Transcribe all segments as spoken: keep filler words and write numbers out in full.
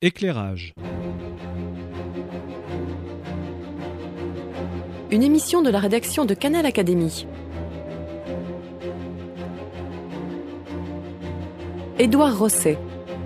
Éclairage. Une émission de la rédaction de Canal Académie. Édouard Rosset.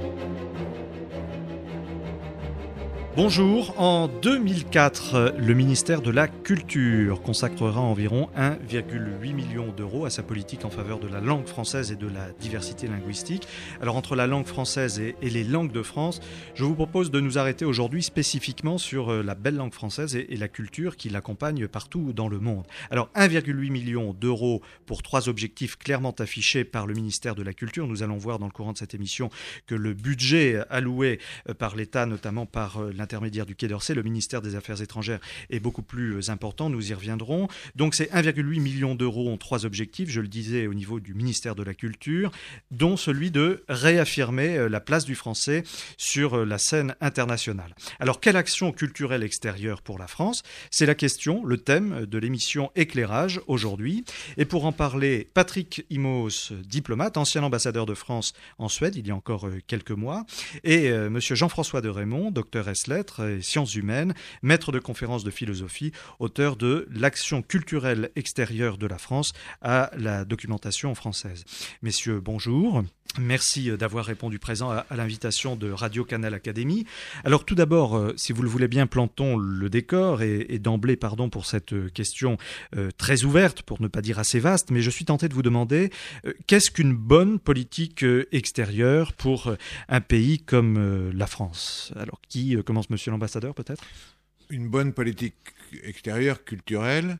Bonjour, en deux mille quatre, le ministère de la Culture consacrera environ un virgule huit million d'euros à sa politique en faveur de la langue française et de la diversité linguistique. Alors entre la langue française et, et les langues de France, je vous propose de nous arrêter aujourd'hui spécifiquement sur la belle langue française et, et la culture qui l'accompagne partout dans le monde. Alors un virgule huit million d'euros pour trois objectifs clairement affichés par le ministère de la Culture. Nous allons voir dans le courant de cette émission que le budget alloué par l'État, notamment par l'intermédiaire du Quai d'Orsay, le ministère des Affaires étrangères, est beaucoup plus important, nous y reviendrons. Donc c'est un virgule huit million d'euros en trois objectifs, je le disais, au niveau du ministère de la Culture, dont celui de réaffirmer la place du français sur la scène internationale. Alors quelle action culturelle extérieure pour la France ? C'est la question, le thème de l'émission Éclairage aujourd'hui. Et pour en parler, Patrick Imos, diplomate, ancien ambassadeur de France en Suède il y a encore quelques mois, et euh, monsieur Jean-François de Raymond, docteur ès lettres et sciences humaines, maître de conférences de philosophie, auteur de l'action culturelle extérieure de la France à la documentation française. Messieurs, bonjour. Merci d'avoir répondu présent à, à l'invitation de Radio Canal Académie. Alors tout d'abord, euh, si vous le voulez bien, plantons le décor et, et d'emblée, pardon pour cette question euh, très ouverte, pour ne pas dire assez vaste, mais je suis tenté de vous demander euh, qu'est-ce qu'une bonne politique euh, extérieure pour euh, un pays comme euh, la France ? Alors qui euh, commence, monsieur l'ambassadeur, peut-être ? Une bonne politique extérieure culturelle,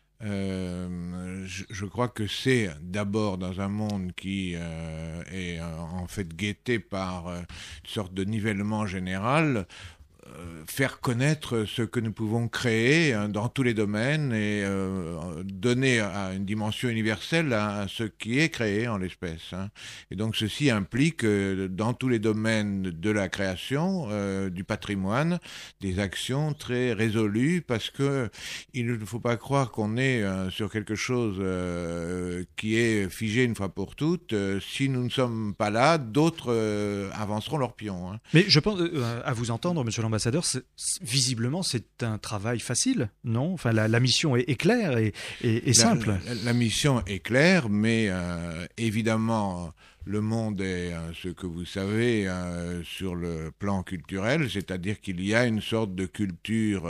Euh, je, je crois que c'est d'abord dans un monde qui euh, est euh, en fait guetté par euh, une sorte de nivellement général, euh, faire connaître ce que nous pouvons créer hein, dans tous les domaines et euh, donner à une dimension universelle à, à ce qui est créé en l'espèce. Hein. Et donc ceci implique euh, dans tous les domaines de la création, euh, du patrimoine, des actions très résolues parce que il ne faut pas croire qu'on est euh, sur quelque chose euh, qui est figé une fois pour toutes. Euh, si nous ne sommes pas là, d'autres euh, avanceront leur pion. Hein. Mais je pense, euh, à vous entendre, monsieur l'ambassadeur, C'est, c'est, visiblement, c'est un travail facile, non ? Enfin, la, la mission est, est claire et, et, et simple. La, la, la mission est claire, mais euh, évidemment, le monde est euh, ce que vous savez euh, sur le plan culturel, c'est-à-dire qu'il y a une sorte de culture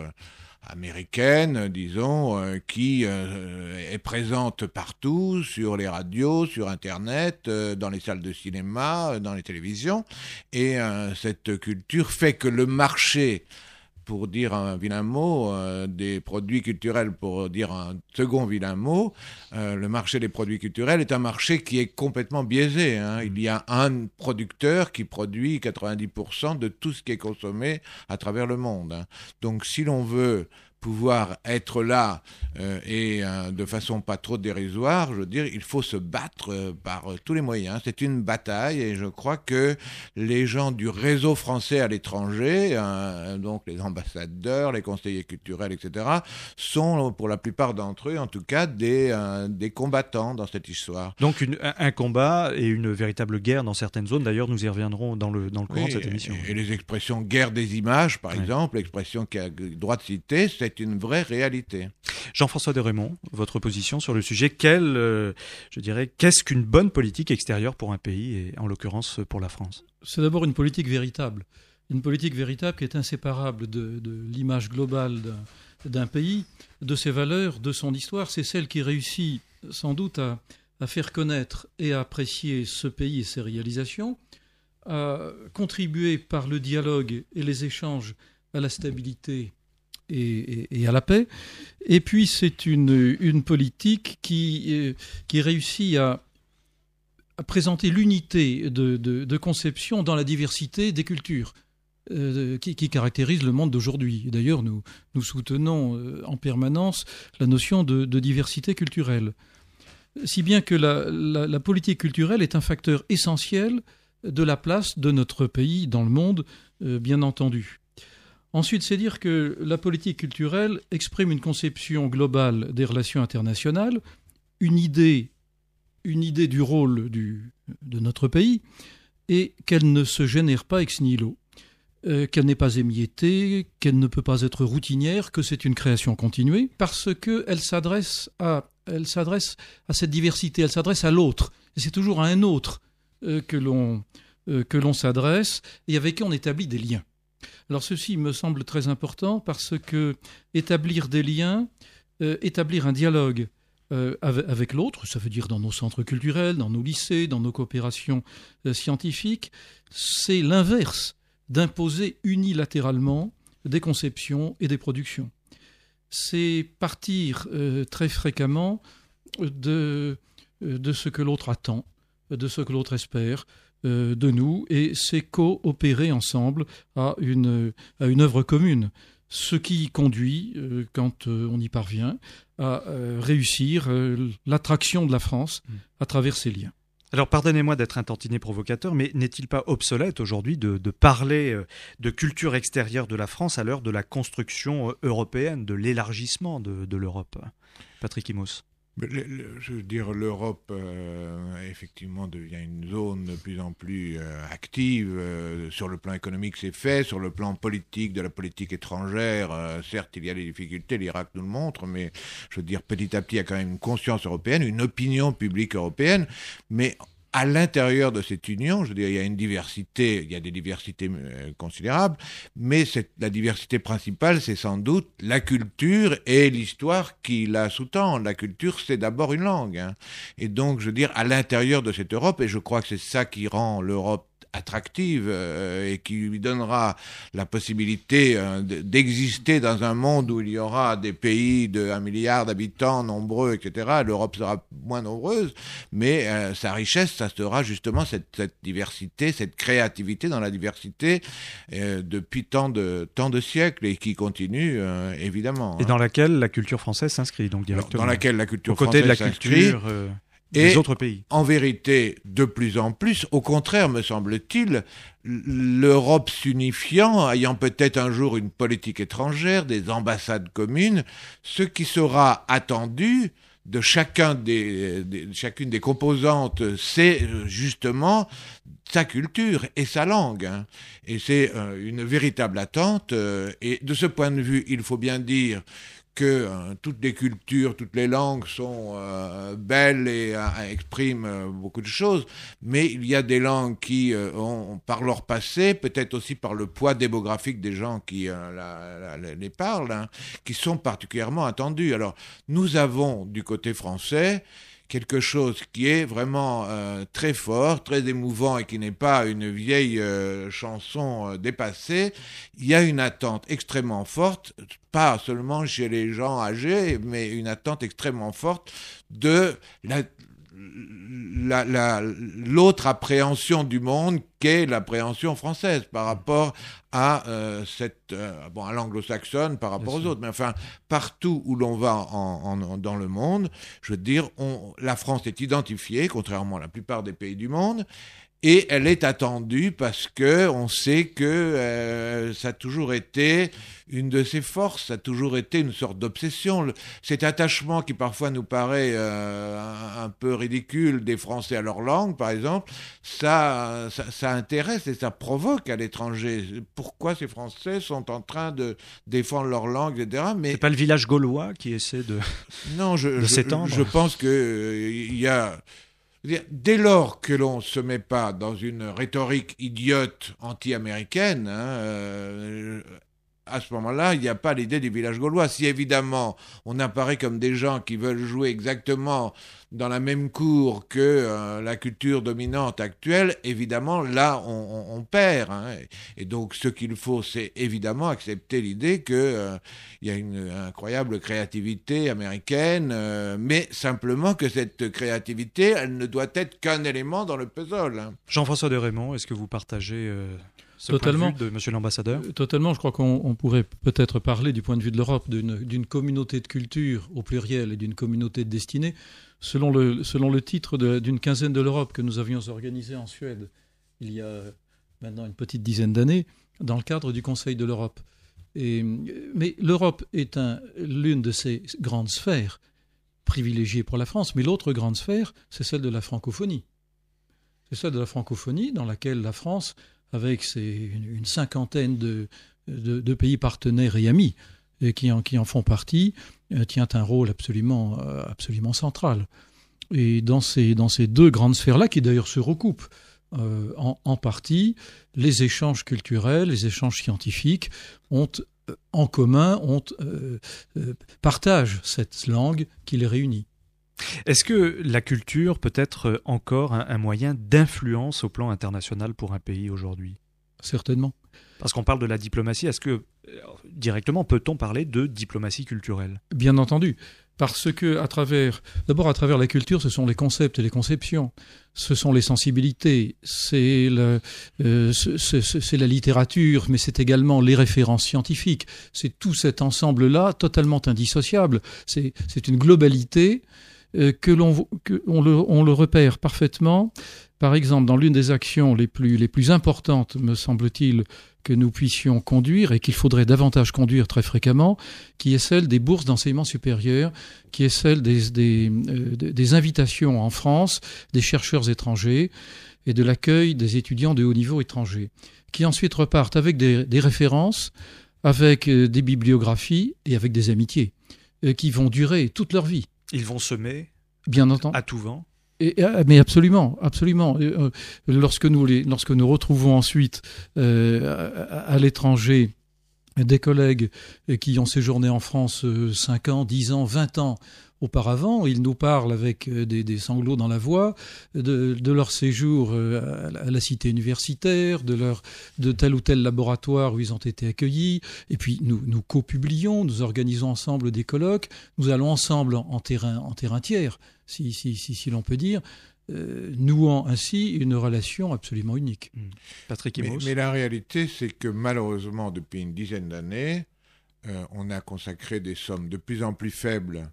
américaine, disons, euh, qui euh, est présente partout, sur les radios, sur Internet, euh, dans les salles de cinéma, euh, dans les télévisions. Et euh, cette culture fait que le marché, pour dire un vilain mot, euh, des produits culturels, pour dire un second vilain mot, euh, le marché des produits culturels est un marché qui est complètement biaisé. Hein. Il y a un producteur qui produit quatre-vingt-dix pour cent de tout ce qui est consommé à travers le monde. Hein. Donc si l'on veut pouvoir être là euh, et euh, de façon pas trop dérisoire, je veux dire, il faut se battre euh, par euh, tous les moyens. C'est une bataille et je crois que les gens du réseau français à l'étranger, euh, donc les ambassadeurs, les conseillers culturels, et cetera, sont pour la plupart d'entre eux, en tout cas, des, euh, des combattants dans cette histoire. Donc une, un combat et une véritable guerre dans certaines zones. D'ailleurs, nous y reviendrons dans le, dans le courant oui, de cette émission. Et, et les expressions guerre des images, par oui. exemple, l'expression qui a droit de citer, c'est une vraie réalité. Jean-François de Raymond, votre position sur le sujet, quelle, euh, je dirais, qu'est-ce qu'une bonne politique extérieure pour un pays, et en l'occurrence pour la France ? C'est d'abord une politique véritable. Une politique véritable qui est inséparable de, de l'image globale d'un, d'un pays, de ses valeurs, de son histoire. C'est celle qui réussit sans doute à, à faire connaître et à apprécier ce pays et ses réalisations, à contribuer par le dialogue et les échanges à la stabilité Et, et, et à la paix. Et puis c'est une, une politique qui, qui réussit à, à présenter l'unité de, de, de conception dans la diversité des cultures euh, qui, qui caractérise le monde d'aujourd'hui. Et d'ailleurs, nous, nous soutenons euh, en permanence la notion de, de diversité culturelle. Si bien que la, la, la politique culturelle est un facteur essentiel de la place de notre pays dans le monde, euh, bien entendu. Ensuite, c'est dire que la politique culturelle exprime une conception globale des relations internationales, une idée, une idée du rôle du, de notre pays, et qu'elle ne se génère pas ex nihilo. euh, qu'elle n'est pas émiettée, qu'elle ne peut pas être routinière, que c'est une création continuée, parce qu'elle s'adresse à, elle s'adresse à cette diversité, elle s'adresse à l'autre. Et c'est toujours à un autre euh, que l'on, euh, que l'on s'adresse et avec qui on établit des liens. Alors ceci me semble très important parce que établir des liens, euh, établir un dialogue euh, avec, avec l'autre, ça veut dire dans nos centres culturels, dans nos lycées, dans nos coopérations euh, scientifiques, c'est l'inverse d'imposer unilatéralement des conceptions et des productions. C'est partir euh, très fréquemment de, de ce que l'autre attend, de ce que l'autre espère euh, de nous, et c'est coopérer ensemble à une, à une œuvre commune. Ce qui conduit, euh, quand euh, on y parvient, à euh, réussir euh, l'attraction de la France à travers ces liens. Alors pardonnez-moi d'être un tantinet provocateur, mais n'est-il pas obsolète aujourd'hui de, de parler de culture extérieure de la France à l'heure de la construction européenne, de l'élargissement de, de l'Europe ? Patrick Imos. Le, le, je veux dire, l'Europe, euh, effectivement, devient une zone de plus en plus euh, active. Euh, sur le plan économique, c'est fait. Sur le plan politique, de la politique étrangère, euh, certes, il y a des difficultés, l'Irak nous le montre, mais je veux dire, petit à petit, il y a quand même une conscience européenne, une opinion publique européenne, mais à l'intérieur de cette union, je veux dire, il y a une diversité, il y a des diversités euh, considérables, mais cette, la diversité principale, c'est sans doute la culture et l'histoire qui la sous-tend. La culture, c'est d'abord une langue. Hein. Et donc, je veux dire, à l'intérieur de cette Europe, et je crois que c'est ça qui rend l'Europe attractive euh, et qui lui donnera la possibilité euh, d'exister dans un monde où il y aura des pays de un milliard d'habitants nombreux, et cetera. L'Europe sera moins nombreuse, mais euh, sa richesse, ça sera justement cette, cette diversité, cette créativité dans la diversité euh, depuis tant de, tant de siècles et qui continue euh, évidemment. Et hein. dans laquelle la culture française s'inscrit donc directement. Dans laquelle la culture Aux côtés française de la s'inscrit. culture euh... des Et autres pays. En vérité, de plus en plus, au contraire, me semble-t-il, l'Europe s'unifiant, ayant peut-être un jour une politique étrangère, des ambassades communes, ce qui sera attendu de chacun des, des, chacune des composantes, c'est justement sa culture et sa langue. Hein. Et c'est euh, une véritable attente. Euh, et de ce point de vue, il faut bien dire que euh, toutes les cultures, toutes les langues sont euh, belles et euh, expriment euh, beaucoup de choses, mais il y a des langues qui, euh, ont, par leur passé, peut-être aussi par le poids démographique des gens qui euh, la, la, les parlent, hein, qui sont particulièrement attendues. Alors, nous avons, du côté français, quelque chose qui est vraiment euh, très fort, très émouvant et qui n'est pas une vieille euh, chanson euh, dépassée. Il y a une attente extrêmement forte, pas seulement chez les gens âgés, mais une attente extrêmement forte de la, la, la, l'autre appréhension du monde qu'est l'appréhension française par rapport à euh, cette euh, bon à l'anglo-saxonne par rapport aux autres, mais enfin partout où l'on va en, en, dans le monde, je veux dire, on, la France est identifiée, contrairement à la plupart des pays du monde. Et elle est attendue parce que on sait que euh, ça a toujours été une de ses forces, ça a toujours été une sorte d'obsession. Le, cet attachement qui parfois nous paraît euh, un, un peu ridicule des Français à leur langue, par exemple, ça, ça, ça intéresse et ça provoque à l'étranger. Pourquoi ces Français sont en train de défendre leur langue, et cetera. Mais c'est pas le village gaulois qui essaie de, non, je, de je, s'étendre. Je pense que euh, il y a dès lors que l'on ne se met pas dans une rhétorique idiote anti-américaine, hein, euh, à ce moment-là, il n'y a pas l'idée du village gaulois. Si évidemment, on apparaît comme des gens qui veulent jouer exactement dans la même cour que euh, la culture dominante actuelle, évidemment, là, on, on, on perd. Hein. Et donc, ce qu'il faut, c'est évidemment accepter l'idée qu'il euh, y a une incroyable créativité américaine, euh, mais simplement que cette créativité, elle ne doit être qu'un élément dans le puzzle. Hein. Jean-François de Raymond, est-ce que vous partagez euh, ce Totalement. point de vue de Monsieur l'ambassadeur ? Totalement. Je crois qu'on on pourrait peut-être parler du point de vue de l'Europe d'une, d'une communauté de culture au pluriel et d'une communauté de destinée. Selon le, selon le titre de, d'une quinzaine de l'Europe que nous avions organisé en Suède il y a maintenant une petite dizaine d'années, dans le cadre du Conseil de l'Europe. Et, mais l'Europe est un, l'une de ces grandes sphères privilégiées pour la France, mais l'autre grande sphère, c'est celle de la francophonie. C'est celle de la francophonie dans laquelle la France avec ses, une, une cinquantaine de, de, de pays partenaires et amis et qui, en, qui en font partie, euh, tient un rôle absolument, euh, absolument central. Et dans ces, dans ces deux grandes sphères-là, qui d'ailleurs se recoupent euh, en, en partie, les échanges culturels, les échanges scientifiques ont euh, en commun, ont, euh, euh, partagent cette langue qui les réunit. Est-ce que la culture peut être encore un, un moyen d'influence au plan international pour un pays aujourd'hui ? Certainement. Parce qu'on parle de la diplomatie, est-ce que directement peut-on parler de diplomatie culturelle ? Bien entendu, parce que à travers, d'abord à travers la culture, ce sont les concepts et les conceptions, ce sont les sensibilités, c'est, le, euh, c'est, c'est, c'est la littérature, mais c'est également les références scientifiques. C'est tout cet ensemble-là totalement indissociable. C'est, c'est une globalité euh, que l'on que on le, on le repère parfaitement. Par exemple, dans l'une des actions les plus, les plus importantes, me semble-t-il, que nous puissions conduire et qu'il faudrait davantage conduire très fréquemment, qui est celle des bourses d'enseignement supérieur, qui est celle des, des, euh, des invitations en France des chercheurs étrangers et de l'accueil des étudiants de haut niveau étrangers, qui ensuite repartent avec des, des références, avec euh, des bibliographies et avec des amitiés, euh, qui vont durer toute leur vie. Ils vont semer Bien entendu. À tout vent. Et, mais absolument, absolument. Lorsque nous, les, lorsque nous retrouvons ensuite euh, à, à l'étranger des collègues qui ont séjourné en France cinq ans, dix ans, vingt ans auparavant, ils nous parlent avec des, des sanglots dans la voix de, de leur séjour à la, à la cité universitaire, de, leur, de tel ou tel laboratoire où ils ont été accueillis. Et puis nous, nous co-publions, nous organisons ensemble des colloques, nous allons ensemble en, en, terrain, en terrain tiers, si, si, si, si l'on peut dire, euh, nouant ainsi une relation absolument unique. Mmh. Patrick Imos. Mais, mais la réalité, c'est que malheureusement, depuis une dizaine d'années, euh, on a consacré des sommes de plus en plus faibles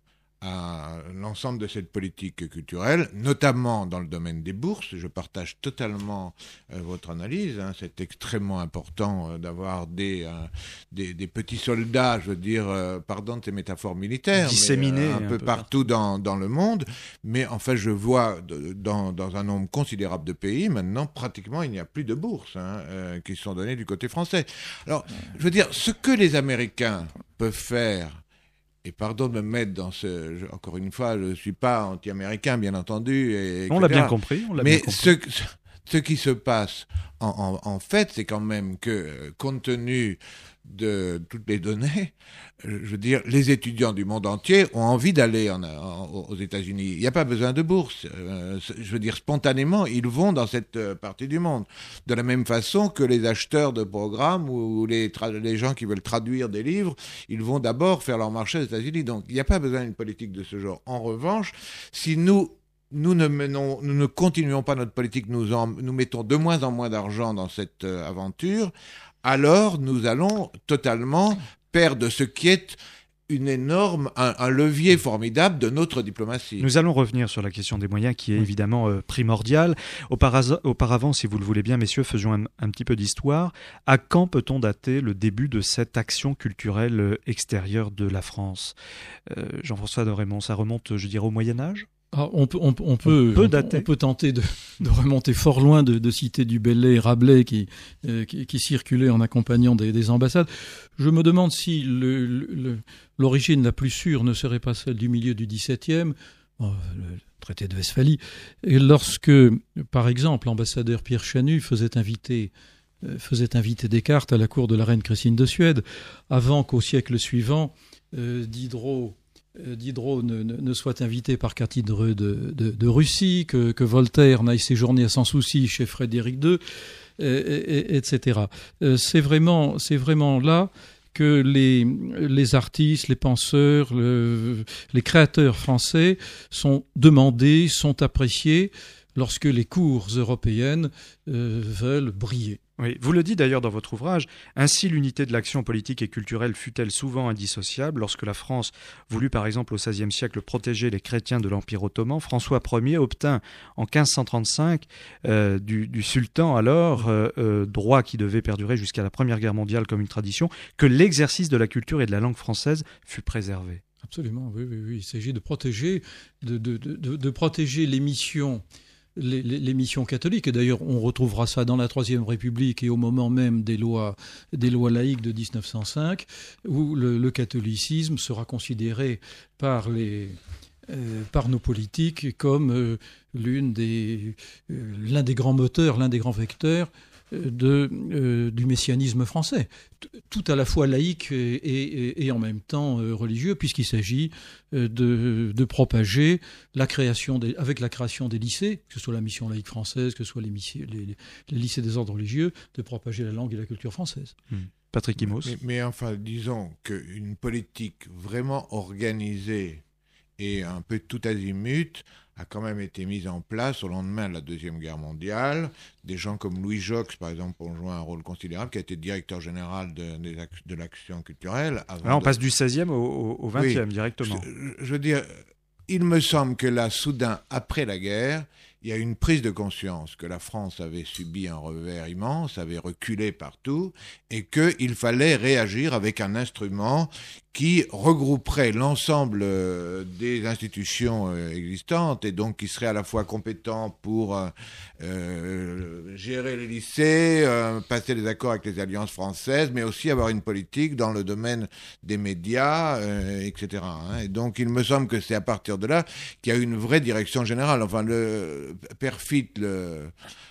à l'ensemble de cette politique culturelle, notamment dans le domaine des bourses. Je partage totalement euh, votre analyse. Hein. C'est extrêmement important euh, d'avoir des, euh, des, des petits soldats, je veux dire, euh, pardon de ces métaphores militaires, disséminés mais, euh, un, un peu, peu partout dans, dans le monde. Mais enfin, je vois de, dans, dans un nombre considérable de pays, maintenant, pratiquement, il n'y a plus de bourses hein, euh, qui sont données du côté français. Alors, je veux dire, ce que les Américains peuvent faire, et pardon de me mettre dans ce... Je, encore une fois, je ne suis pas anti-américain, bien entendu. Et, on l'a bien compris. On l'a Mais bien compris. Ce, ce qui se passe, en, en, en fait, c'est quand même que, compte tenu de toutes les données, je veux dire, les étudiants du monde entier ont envie d'aller en, en, aux États-Unis. Il n'y a pas besoin de bourse. Euh, je veux dire, spontanément, ils vont dans cette partie du monde. De la même façon que les acheteurs de programmes ou les, tra- les gens qui veulent traduire des livres, ils vont d'abord faire leur marché aux États-Unis. Donc, il n'y a pas besoin d'une politique de ce genre. En revanche, si nous Nous ne, menons, nous ne continuons pas notre politique, nous, en, nous mettons de moins en moins d'argent dans cette euh, aventure, alors nous allons totalement perdre ce qui est une énorme, un, un levier formidable de notre diplomatie. Nous allons revenir sur la question des moyens qui est évidemment euh, primordiale. Auparavant, auparavant, si vous le voulez bien, messieurs, faisons un, un petit peu d'histoire. À quand peut-on dater le début de cette action culturelle extérieure de la France ? euh, Jean-François de Raymond, ça remonte, je dirais, au Moyen-Âge ? Ah, on, peut, on, on, peut, on, peut on, on peut tenter de, de remonter fort loin, de, de citer du Bellay et Rabelais qui, euh, qui, qui circulaient en accompagnant des, des ambassades. Je me demande si le, le, l'origine la plus sûre ne serait pas celle du milieu du dix-septième, bon, le traité de Westphalie, et lorsque, par exemple, l'ambassadeur Pierre Chanu faisait inviter, euh, faisait inviter Descartes à la cour de la reine Christine de Suède, avant qu'au siècle suivant, euh, Diderot... Diderot ne, ne, ne soit invité par Catherine de, de, de Russie, que, que Voltaire n'aille séjourner sans souci chez Frédéric deux, et, et, et cetera. C'est vraiment, c'est vraiment là que les, les artistes, les penseurs, le, les créateurs français sont demandés, sont appréciés lorsque les cours européennes euh, veulent briller. Oui, vous le dites d'ailleurs dans votre ouvrage, ainsi l'unité de l'action politique et culturelle fut-elle souvent indissociable lorsque la France voulut par exemple au seizième siècle protéger les chrétiens de l'Empire ottoman. François Ier obtint en quinze cent trente-cinq euh, du, du sultan alors, euh, euh, droit qui devait perdurer jusqu'à la Première Guerre mondiale comme une tradition, que l'exercice de la culture et de la langue française fut préservé. Absolument, oui, oui, oui. Il s'agit de protéger, de, de, de, de protéger les missions les, les, les missions catholiques. Et d'ailleurs, on retrouvera ça dans la Troisième République et au moment même des lois, des lois laïques de dix-neuf cent cinq, où le, le catholicisme sera considéré par les... Euh, par nos politiques comme euh, l'une des, euh, l'un des grands moteurs, l'un des grands vecteurs euh, de, euh, du messianisme français, T- tout à la fois laïque et, et, et en même temps euh, religieux, puisqu'il s'agit euh, de, de propager la création des, avec la création des lycées, que ce soit la mission laïque française, que ce soit les, missi- les, les lycées des ordres religieux, de propager la langue et la culture française. Mmh. Patrick Imos. Mais, mais enfin, disons qu'une politique vraiment organisée et un peu tout azimut a quand même été mise en place au lendemain de la Deuxième Guerre mondiale. Des gens comme Louis Jox, par exemple, ont joué un rôle considérable, qui a été directeur général de, de l'action culturelle. Avant Là, on de... passe du seizième au, au vingtième oui, directement. Je, je veux dire, il me semble que là, soudain, après la guerre, il y a une prise de conscience que la France avait subi un revers immense, avait reculé partout, et qu'il fallait réagir avec un instrument qui regrouperait l'ensemble des institutions existantes et donc qui serait à la fois compétent pour euh, gérer les lycées, euh, passer des accords avec les alliances françaises, mais aussi avoir une politique dans le domaine des médias, euh, et cetera. Et donc il me semble que c'est à partir de là qu'il y a une vraie direction générale. Enfin, le Perfit, le...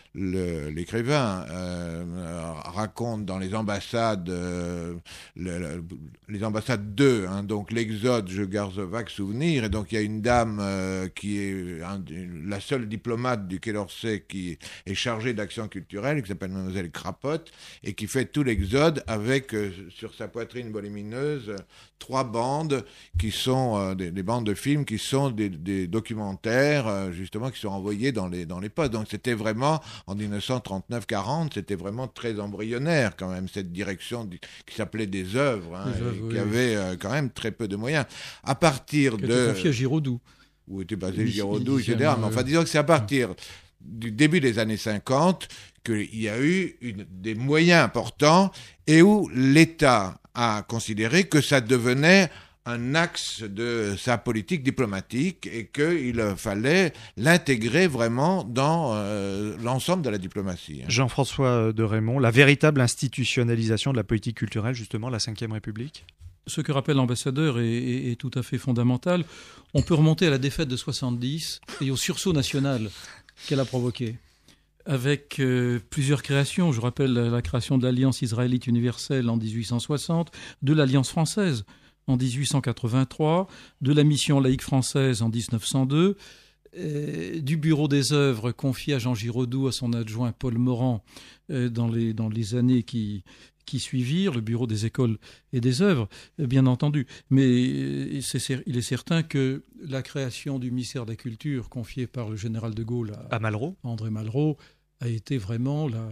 Le, l'écrivain euh, raconte dans les ambassades, euh, le, le, les ambassades deux, hein, donc l'Exode, je garde un vague souvenir, et donc il y a une dame euh, qui est un, la seule diplomate du Quai d'Orsay qui est chargée d'action culturelle, qui s'appelle Mademoiselle Crapotte, et qui fait tout l'Exode avec, euh, sur sa poitrine volumineuse, trois bandes qui sont euh, des, des bandes de films qui sont des, des documentaires, euh, justement, qui sont envoyés dans les, dans les postes. Donc c'était vraiment... En dix-neuf cent trente-neuf quarante, c'était vraiment très embryonnaire quand même, cette direction qui s'appelait des œuvres, hein, des œuvres qui oui. avait euh, quand même très peu de moyens. À partir qui de... Qui était confié à Giraudoux. Où était basé Il, Giraudoux, il et cetera. Mais euh... enfin, disons que c'est à partir du début des années cinquante qu'il y a eu une, des moyens importants et où l'État a considéré que ça devenait un axe de sa politique diplomatique et qu'il fallait l'intégrer vraiment dans euh, l'ensemble de la diplomatie. Jean-François de Raymond, la véritable institutionnalisation de la politique culturelle, justement, la cinquième République ? Ce que rappelle l'ambassadeur est, est, est tout à fait fondamental. On peut remonter à la défaite de soixante-dix et au sursaut national qu'elle a provoqué, avec euh, plusieurs créations. Je rappelle la, la création de l'Alliance israélite universelle en dix-huit cent soixante, de l'Alliance française en dix-huit cent quatre-vingt-trois, de la mission laïque française en dix-neuf cent deux, euh, du bureau des œuvres confié à Jean Giraudoux, à son adjoint Paul Morand, euh, dans, les, dans les années qui, qui suivirent, le bureau des écoles et des œuvres, euh, bien entendu. Mais euh, c'est, il est certain que la création du ministère de la Culture, confiée par le général de Gaulle à, à Malraux, André Malraux, a été vraiment la,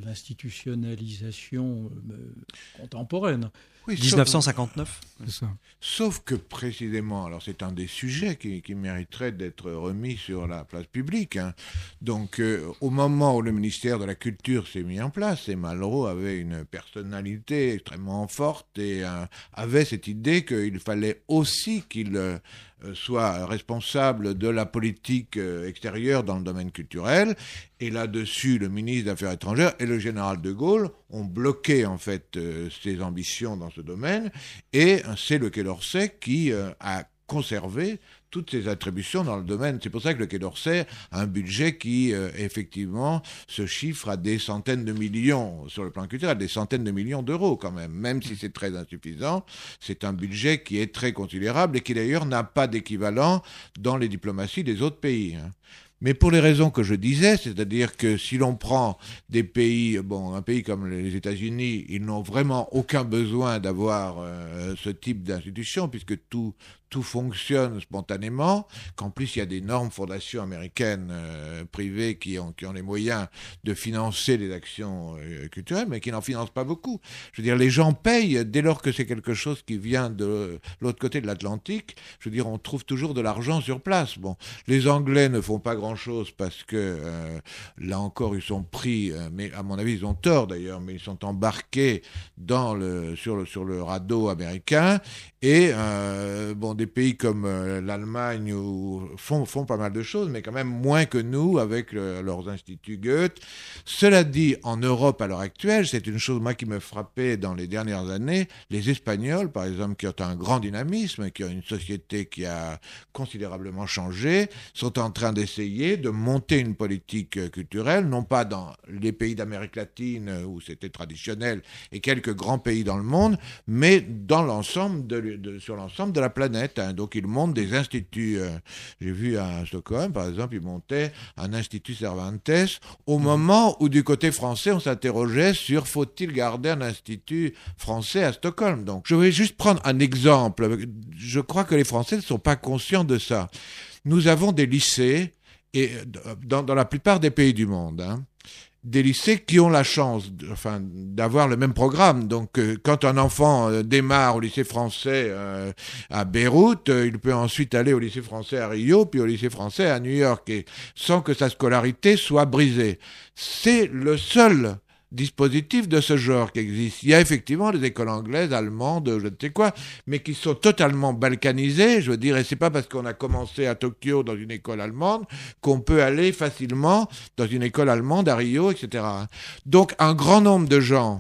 l'institutionnalisation euh, contemporaine. Oui, dix-neuf cent cinquante-neuf. C'est ça. Sauf que précisément, alors c'est un des sujets qui, qui mériterait d'être remis sur la place publique. Hein. Donc euh, au moment où le ministère de la Culture s'est mis en place, et Malraux avait une personnalité extrêmement forte et euh, avait cette idée qu'il fallait aussi qu'il euh, soit responsable de la politique euh, extérieure dans le domaine culturel. Et là-dessus, le ministre des Affaires étrangères et le général de Gaulle ont bloqué en fait euh, ses ambitions dans ce domaine, et c'est le Quai d'Orsay qui euh, a conservé toutes ses attributions dans le domaine. C'est pour ça que le Quai d'Orsay a un budget qui, euh, effectivement, se chiffre à des centaines de millions sur le plan culturel, des centaines de millions d'euros quand même. Même si c'est très insuffisant, c'est un budget qui est très considérable et qui d'ailleurs n'a pas d'équivalent dans les diplomaties des autres pays. Hein. Mais pour les raisons que je disais, c'est-à-dire que si l'on prend des pays, bon, un pays comme les États-Unis, ils n'ont vraiment aucun besoin d'avoir euh, ce type d'institution, puisque tout, tout fonctionne spontanément, qu'en plus il y a d'énormes fondations américaines euh, privées qui ont, qui ont les moyens de financer les actions euh, culturelles, mais qui n'en financent pas beaucoup. Je veux dire, les gens payent dès lors que c'est quelque chose qui vient de l'autre côté de l'Atlantique. Je veux dire, on trouve toujours de l'argent sur place. Bon, les Anglais ne font pas grand-chose parce que, euh, là encore, ils sont pris, euh, mais à mon avis, ils ont tort d'ailleurs, mais ils sont embarqués dans le, sur, le, sur le radeau américain. Et euh, bon, des pays comme euh, l'Allemagne où, font, font pas mal de choses, mais quand même moins que nous avec le, leurs instituts Goethe. Cela dit, en Europe à l'heure actuelle, c'est une chose moi qui me frappait dans les dernières années, les Espagnols, par exemple, qui ont un grand dynamisme, qui ont une société qui a considérablement changé, sont en train d'essayer de monter une politique culturelle, non pas dans les pays d'Amérique latine où c'était traditionnel et quelques grands pays dans le monde, mais dans l'ensemble de, de, sur l'ensemble de la planète. Hein. Donc ils montent des instituts. Euh, j'ai vu à Stockholm, par exemple, ils montaient un institut Cervantes au mmh. moment où du côté français, on s'interrogeait sur faut-il garder un institut français à Stockholm. Donc je vais juste prendre un exemple. Je crois que les Français ne sont pas conscients de ça. Nous avons des lycées, et dans, dans la plupart des pays du monde, hein, des lycées qui ont la chance de, enfin, d'avoir le même programme. Donc, euh, quand un enfant euh, démarre au lycée français euh, à Beyrouth, euh, il peut ensuite aller au lycée français à Rio, puis au lycée français à New York, et sans que sa scolarité soit brisée. C'est le seul dispositifs de ce genre qui existent. Il y a effectivement des écoles anglaises, allemandes, je ne sais quoi, mais qui sont totalement balkanisées, je veux dire, et c'est pas parce qu'on a commencé à Tokyo dans une école allemande qu'on peut aller facilement dans une école allemande à Rio, et cetera. Donc un grand nombre de gens,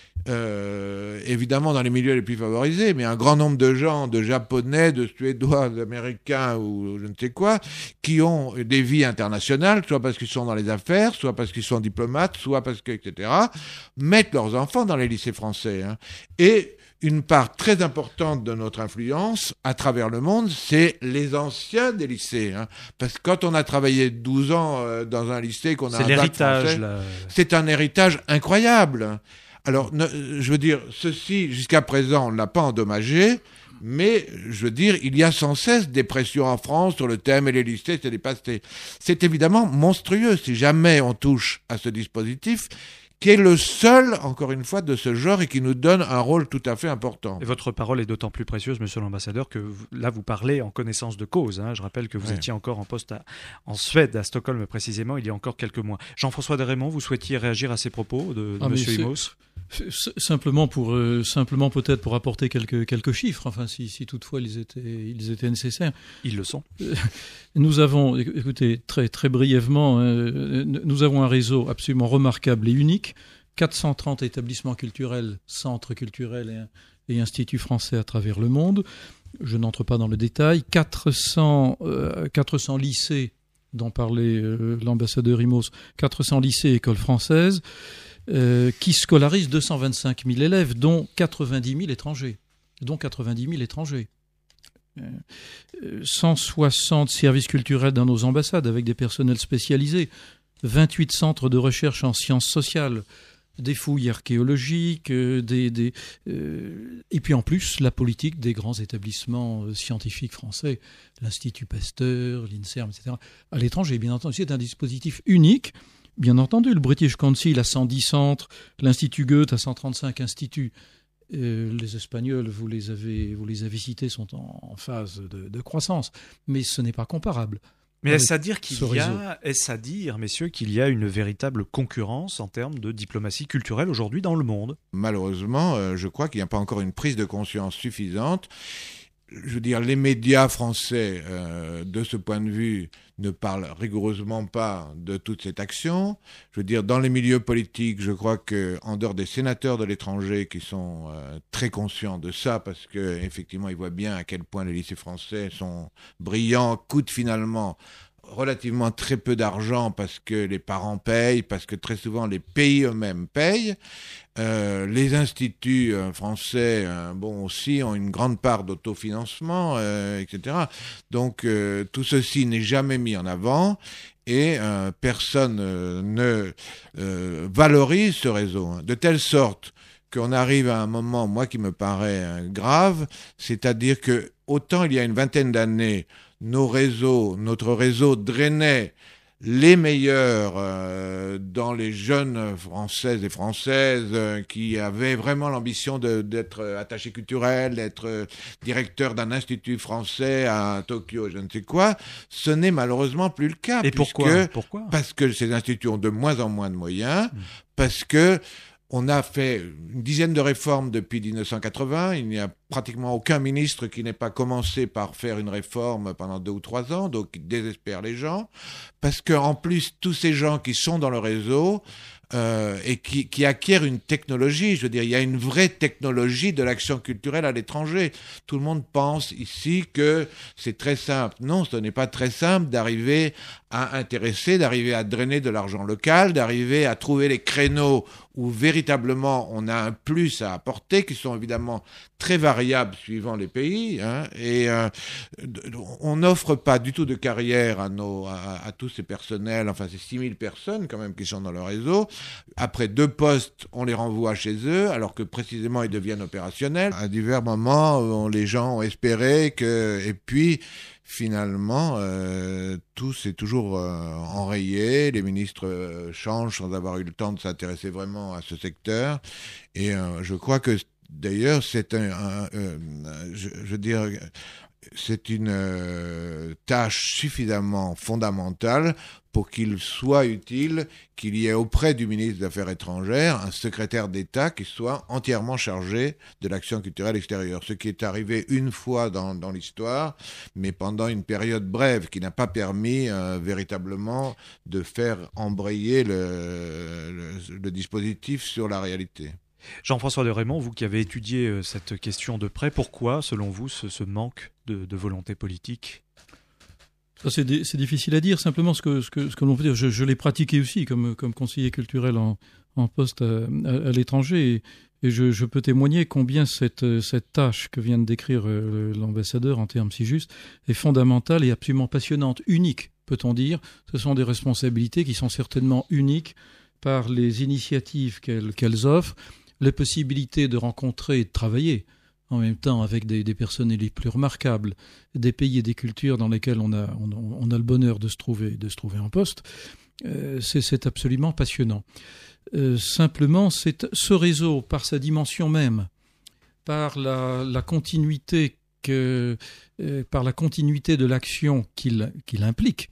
Euh, évidemment dans les milieux les plus favorisés, mais un grand nombre de gens, de Japonais, de Suédois, d'Américains ou je ne sais quoi, qui ont des vies internationales, soit parce qu'ils sont dans les affaires, soit parce qu'ils sont diplomates, soit parce que, et cetera, mettent leurs enfants dans les lycées français. Hein. Et une part très importante de notre influence à travers le monde, c'est les anciens des lycées. Hein. Parce que quand on a travaillé douze ans euh, dans un lycée, qu'on a c'est un l'héritage, bac français, là. C'est un héritage incroyable. Alors, ne, je veux dire, ceci, jusqu'à présent, on ne l'a pas endommagé, mais, je veux dire, il y a sans cesse des pressions en France sur le thème et les lycées, c'est dépassé. C'est évidemment monstrueux si jamais on touche à ce dispositif, qui est le seul, encore une fois, de ce genre et qui nous donne un rôle tout à fait important. Et votre parole est d'autant plus précieuse, monsieur l'ambassadeur, que vous, là, vous parlez en connaissance de cause. Hein. Je rappelle que vous ouais. étiez encore en poste à, en Suède, à Stockholm précisément, il y a encore quelques mois. Jean-François de Raymond, vous souhaitiez réagir à ces propos de, de ah, monsieur Imos ? Simplement, pour, euh, simplement peut-être pour apporter quelques, quelques chiffres, enfin, si, si toutefois ils étaient, ils étaient nécessaires. Ils le sont. Nous avons, écoutez, très, très brièvement, euh, nous avons un réseau absolument remarquable et unique. quatre cent trente établissements culturels, centres culturels et, et instituts français à travers le monde. Je n'entre pas dans le détail. quatre cents, euh, quatre cents lycées dont parlait euh, l'ambassadeur Imos, quatre cents lycées et écoles françaises, euh, qui scolarisent deux cent vingt-cinq mille élèves, dont quatre-vingt-dix mille étrangers. Dont quatre-vingt-dix mille étrangers. Euh, cent soixante services culturels dans nos ambassades avec des personnels spécialisés, vingt-huit centres de recherche en sciences sociales, des fouilles archéologiques, euh, des, des, euh, et puis en plus la politique des grands établissements euh, scientifiques français, l'Institut Pasteur, l'INSERM, et cetera. À l'étranger, bien entendu, c'est un dispositif unique. Bien entendu, le British Council a cent dix centres, l'Institut Goethe a cent trente-cinq instituts. Euh, les Espagnols, vous les avez, vous les avez cités, sont en, en phase de, de croissance, mais ce n'est pas comparable. Mais est-ce à dire qu'il y a, est-ce à dire, messieurs, qu'il y a une véritable concurrence en termes de diplomatie culturelle aujourd'hui dans le monde ? Malheureusement, euh, je crois qu'il n'y a pas encore une prise de conscience suffisante. Je veux dire, les médias français, euh, de ce point de vue, ne parlent rigoureusement pas de toute cette action. Je veux dire, dans les milieux politiques, je crois qu'en dehors des sénateurs de l'étranger qui sont euh, très conscients de ça, parce qu'effectivement, ils voient bien à quel point les lycées français sont brillants, coûtent finalement relativement très peu d'argent parce que les parents payent, parce que très souvent les pays eux-mêmes payent. Euh, les instituts euh, français, euh, bon, aussi ont une grande part d'autofinancement, euh, et cetera. Donc euh, tout ceci n'est jamais mis en avant et euh, personne euh, ne euh, valorise ce réseau, hein, de telle sorte qu'on arrive à un moment, moi, qui me paraît euh, grave, c'est-à-dire que autant il y a une vingtaine d'années, nos réseaux, notre réseau drainait les meilleurs euh, dans les jeunes Françaises et Françaises euh, qui avaient vraiment l'ambition de, d'être attachés culturels, d'être euh, directeur d'un institut français à Tokyo, je ne sais quoi. Ce n'est malheureusement plus le cas. Et puisque, pourquoi, pourquoi Parce que ces instituts ont de moins en moins de moyens, mmh. parce que On a fait une dizaine de réformes depuis dix-neuf cent quatre-vingts. Il n'y a pratiquement aucun ministre qui n'ait pas commencé par faire une réforme pendant deux ou trois ans, donc il désespère les gens. Parce qu'en plus, tous ces gens qui sont dans le réseau euh, et qui, qui acquièrent une technologie, je veux dire, il y a une vraie technologie de l'action culturelle à l'étranger. Tout le monde pense ici que c'est très simple. Non, ce n'est pas très simple d'arriver à intéresser, d'arriver à drainer de l'argent local, d'arriver à trouver les créneaux où véritablement on a un plus à apporter, qui sont évidemment très variables suivant les pays, hein, et euh, on n'offre pas du tout de carrière à, nos, à, à tous ces personnels, enfin c'est six mille personnes quand même qui sont dans le réseau. Après deux postes, on les renvoie chez eux, alors que précisément ils deviennent opérationnels. À divers moments, on, les gens ont espéré que... Et puis... Finalement, euh, tout s'est toujours euh, enrayé, les ministres euh, changent sans avoir eu le temps de s'intéresser vraiment à ce secteur. Et euh, je crois que d'ailleurs, c'est un, un euh, je, je veux dire, c'est une euh, tâche suffisamment fondamentale pour qu'il soit utile qu'il y ait auprès du ministre des Affaires étrangères un secrétaire d'État qui soit entièrement chargé de l'action culturelle extérieure. Ce qui est arrivé une fois dans, dans l'histoire, mais pendant une période brève, qui n'a pas permis euh, véritablement de faire embrayer le, le, le dispositif sur la réalité. Jean-François de Raymond, vous qui avez étudié cette question de près, pourquoi, selon vous, ce, ce manque de, de volonté politique ? Ça, c'est, d- c'est difficile à dire. Simplement, ce que, ce que, ce que l'on peut dire, je, je l'ai pratiqué aussi comme, comme conseiller culturel en, en poste à, à, à l'étranger. Et, et je, je peux témoigner combien cette, cette tâche que vient de décrire l'ambassadeur en termes si justes est fondamentale et absolument passionnante, unique, peut-on dire. Ce sont des responsabilités qui sont certainement uniques par les initiatives qu'elles, qu'elles offrent, les possibilités de rencontrer et de travailler en même temps avec des, des personnes les plus remarquables, des pays et des cultures dans lesquels on a, on, on a le bonheur de se trouver, de se trouver en poste, euh, c'est, c'est absolument passionnant. Euh, simplement, c'est, ce réseau, par sa dimension même, par la, la continuité que, euh, par la continuité de l'action qu'il, qu'il implique,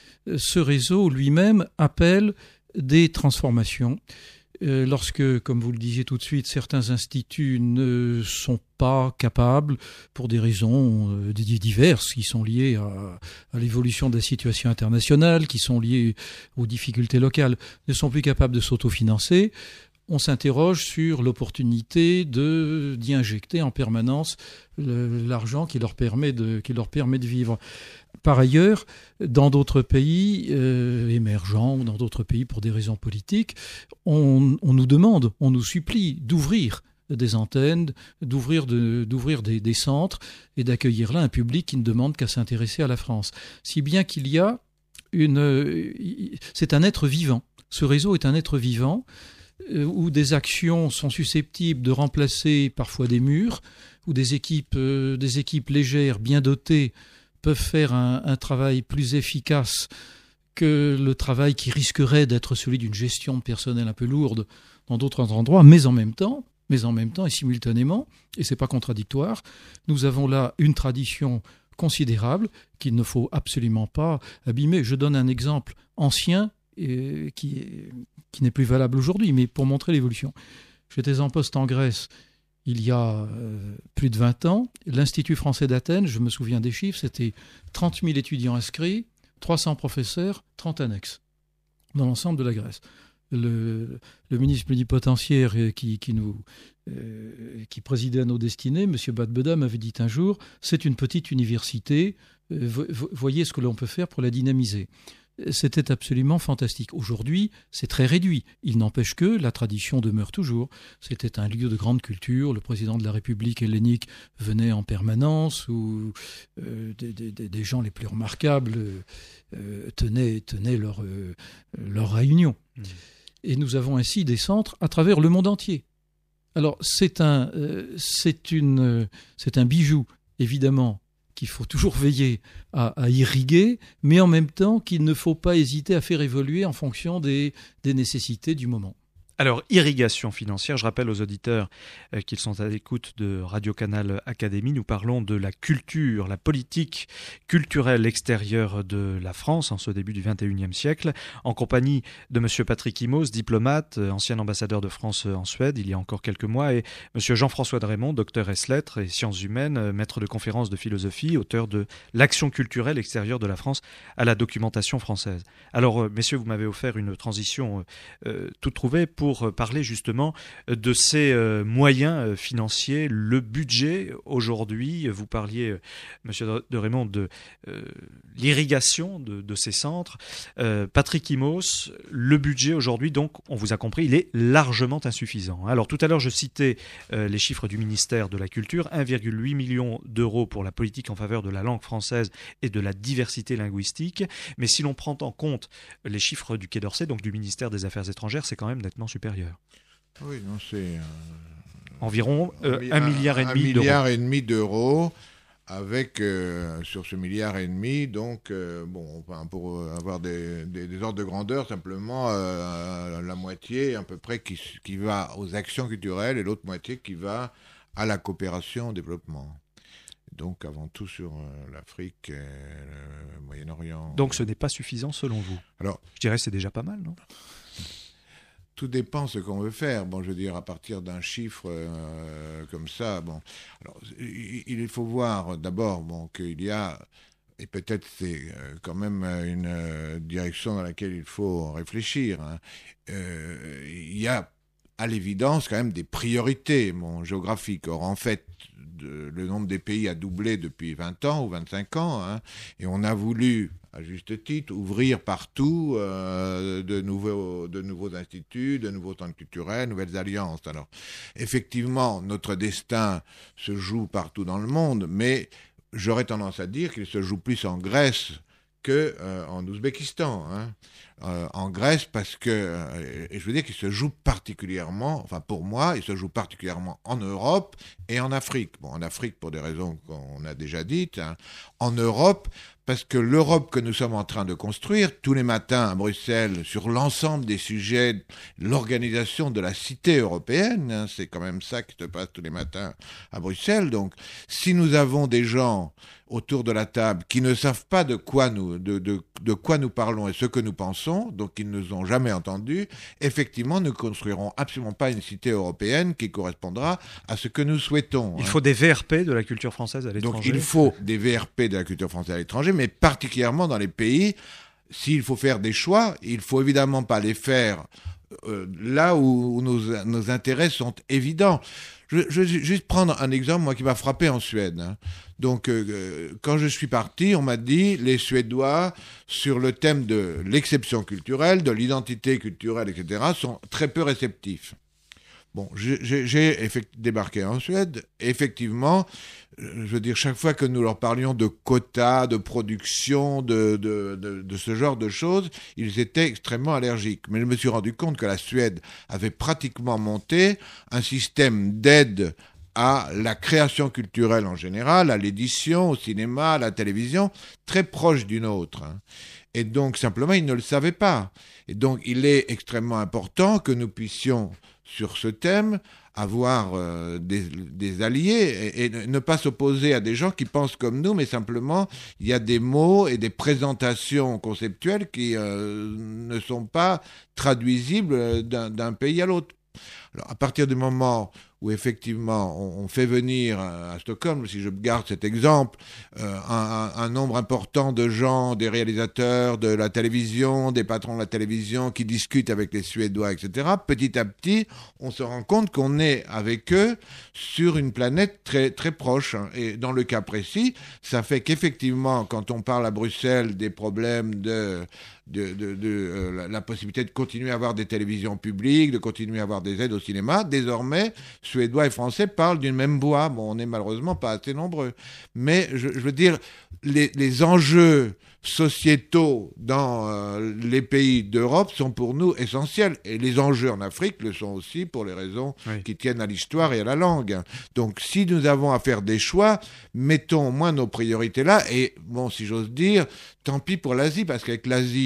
ce réseau lui-même appelle des transformations. Euh, lorsque, comme vous le disiez tout de suite, certains instituts ne sont pas capables, pour des raisons euh, diverses, qui sont liées à, à l'évolution de la situation internationale, qui sont liées aux difficultés locales, ne sont plus capables de s'autofinancer, on s'interroge sur l'opportunité de, d'y injecter en permanence le, l'argent qui leur permet de, qui leur permet de vivre. Par ailleurs, dans d'autres pays euh, émergents, ou dans d'autres pays pour des raisons politiques, on, on nous demande, on nous supplie d'ouvrir des antennes, d'ouvrir, de, d'ouvrir des, des centres et d'accueillir là un public qui ne demande qu'à s'intéresser à la France. Si bien qu'il y a une... C'est un être vivant. Ce réseau est un être vivant euh, où des actions sont susceptibles de remplacer parfois des murs, où des équipes, euh, des équipes légères, bien dotées, peuvent faire un, un travail plus efficace que le travail qui risquerait d'être celui d'une gestion de personnel un peu lourde dans d'autres endroits, mais en même temps, mais en même temps et simultanément, et c'est pas contradictoire, nous avons là une tradition considérable qu'il ne faut absolument pas abîmer. Je donne un exemple ancien et qui, est, qui n'est plus valable aujourd'hui, mais pour montrer l'évolution. J'étais en poste en Grèce il y a euh, plus de vingt ans. L'Institut français d'Athènes, je me souviens des chiffres, c'était trente mille étudiants inscrits, trois cents professeurs, trente annexes dans l'ensemble de la Grèce. Le, le ministre plénipotentiaire qui, qui, nous, euh, qui présidait à nos destinées, M. Badbeda, m'avait dit un jour, c'est une petite université, euh, vo- voyez ce que l'on peut faire pour la dynamiser. C'était absolument fantastique. Aujourd'hui, c'est très réduit. Il n'empêche que la tradition demeure toujours. C'était un lieu de grande culture. Le président de la République hellénique venait en permanence, où euh, des, des, des gens les plus remarquables euh, tenaient, tenaient leur, euh, leur réunion. Mmh. Et nous avons ainsi des centres à travers le monde entier. Alors, c'est un, euh, c'est une, euh, c'est un bijou, évidemment, qu'il faut toujours veiller à, à irriguer, mais en même temps qu'il ne faut pas hésiter à faire évoluer en fonction des, des nécessités du moment. Alors, irrigation financière, je rappelle aux auditeurs euh, qu'ils sont à l'écoute de Radio Canal Académie. Nous parlons de la culture, la politique culturelle extérieure de la France en ce début du vingt et unième siècle, en compagnie de M. Patrick Imos, diplomate, euh, ancien ambassadeur de France en Suède il y a encore quelques mois, et M. Jean-François Drémond, docteur ès lettres et sciences humaines, euh, maître de conférences de philosophie, auteur de L'action culturelle extérieure de la France à la documentation française. Alors, euh, messieurs, vous m'avez offert une transition euh, euh, toute trouvée pour pour parler justement de ces euh, moyens euh, financiers, le budget aujourd'hui. Vous parliez, euh, Monsieur Drémond, de euh, l'irrigation de, de ces centres. Euh, Patrick Imos, le budget aujourd'hui, donc, on vous a compris, il est largement insuffisant. Alors tout à l'heure, je citais euh, les chiffres du ministère de la Culture, un virgule huit million d'euros pour la politique en faveur de la langue française et de la diversité linguistique. Mais si l'on prend en compte les chiffres du Quai d'Orsay, donc du ministère des Affaires étrangères, c'est quand même nettement supérieur. Oui, non, c'est... Euh, Environ euh, un, un milliard et demi d'euros. Un milliard et demi d'euros, avec, euh, sur ce milliard et demi, donc, euh, bon, enfin, pour avoir des, des, des ordres de grandeur, simplement, euh, la moitié, à peu près, qui, qui va aux actions culturelles et l'autre moitié qui va à la coopération au développement. Donc, avant tout sur euh, l'Afrique et le Moyen-Orient. Donc, ce n'est pas suffisant selon vous? Alors, je dirais que c'est déjà pas mal, non? Tout dépend ce qu'on veut faire. Bon, je veux dire, à partir d'un chiffre euh, comme ça, bon. Alors, il, il faut voir d'abord, bon, qu'il y a, et peut-être c'est euh, quand même une euh, direction dans laquelle il faut réfléchir. Hein. Euh, il y a, à l'évidence, quand même des priorités, bon, géographiques. Or, en fait, de, le nombre des pays a doublé depuis vingt ans ou vingt-cinq ans, hein, et on a voulu, à juste titre, ouvrir partout euh, de, nouveaux, de nouveaux instituts, de nouveaux centres culturels, nouvelles alliances. Alors, effectivement, notre destin se joue partout dans le monde, mais j'aurais tendance à dire qu'il se joue plus en Grèce qu'en euh, Ouzbékistan. Hein. Euh, en Grèce, parce que, euh, et je veux dire qu'il se joue particulièrement, enfin pour moi, il se joue particulièrement en Europe et en Afrique. Bon, en Afrique pour des raisons qu'on a déjà dites, hein. En Europe, parce que l'Europe que nous sommes en train de construire, tous les matins à Bruxelles, sur l'ensemble des sujets, l'organisation de la cité européenne, hein, c'est quand même ça qui se passe tous les matins à Bruxelles. Donc, si nous avons des gens autour de la table qui ne savent pas de quoi nous, de, de, de quoi nous parlons et ce que nous pensons, donc ils ne nous ont jamais entendus, effectivement, nous ne construirons absolument pas une cité européenne qui correspondra à ce que nous souhaitons. Il hein. faut des V R P de la culture française à l'étranger. Donc il faut des V R P de la culture française à l'étranger, mais particulièrement dans les pays. S'il faut faire des choix, il ne faut évidemment pas les faire euh, là où, où nos, nos intérêts sont évidents. Je, je vais juste prendre un exemple, moi, qui m'a frappé en Suède. Hein. Donc, euh, quand je suis parti, on m'a dit, les Suédois, sur le thème de l'exception culturelle, de l'identité culturelle, et cetera, sont très peu réceptifs. Bon, j'ai, j'ai effect- débarqué en Suède. Effectivement, je veux dire, chaque fois que nous leur parlions de quotas, de production, de, de, de, de ce genre de choses, ils étaient extrêmement allergiques. Mais je me suis rendu compte que la Suède avait pratiquement monté un système d'aide à la création culturelle en général, à l'édition, au cinéma, à la télévision, très proche d'une autre. Et donc, simplement, ils ne le savaient pas. Et donc, il est extrêmement important que nous puissions, sur ce thème, avoir euh, des, des alliés et, et ne pas s'opposer à des gens qui pensent comme nous, mais simplement, il y a des mots et des présentations conceptuelles qui euh, ne sont pas traduisibles d'un, d'un pays à l'autre. Alors, à partir du moment où effectivement on, on fait venir à Stockholm, si je garde cet exemple, euh, un, un nombre important de gens, des réalisateurs de la télévision, des patrons de la télévision qui discutent avec les Suédois, et cetera, petit à petit, on se rend compte qu'on est avec eux sur une planète très, très proche. Hein. Et dans le cas précis, ça fait qu'effectivement, quand on parle à Bruxelles des problèmes de... de, de, de euh, la, la possibilité de continuer à avoir des télévisions publiques, de continuer à avoir des aides au cinéma, désormais, Suédois et Français parlent d'une même voix. Bon, on n'est malheureusement pas assez nombreux. Mais, je, je veux dire, les, les enjeux sociétaux dans euh, les pays d'Europe sont pour nous essentiels. Et les enjeux en Afrique le sont aussi pour les raisons oui. qui tiennent à l'histoire et à la langue. Donc, si nous avons à faire des choix, mettons au moins nos priorités là. Et, bon, si j'ose dire, tant pis pour l'Asie, parce qu'avec l'Asie,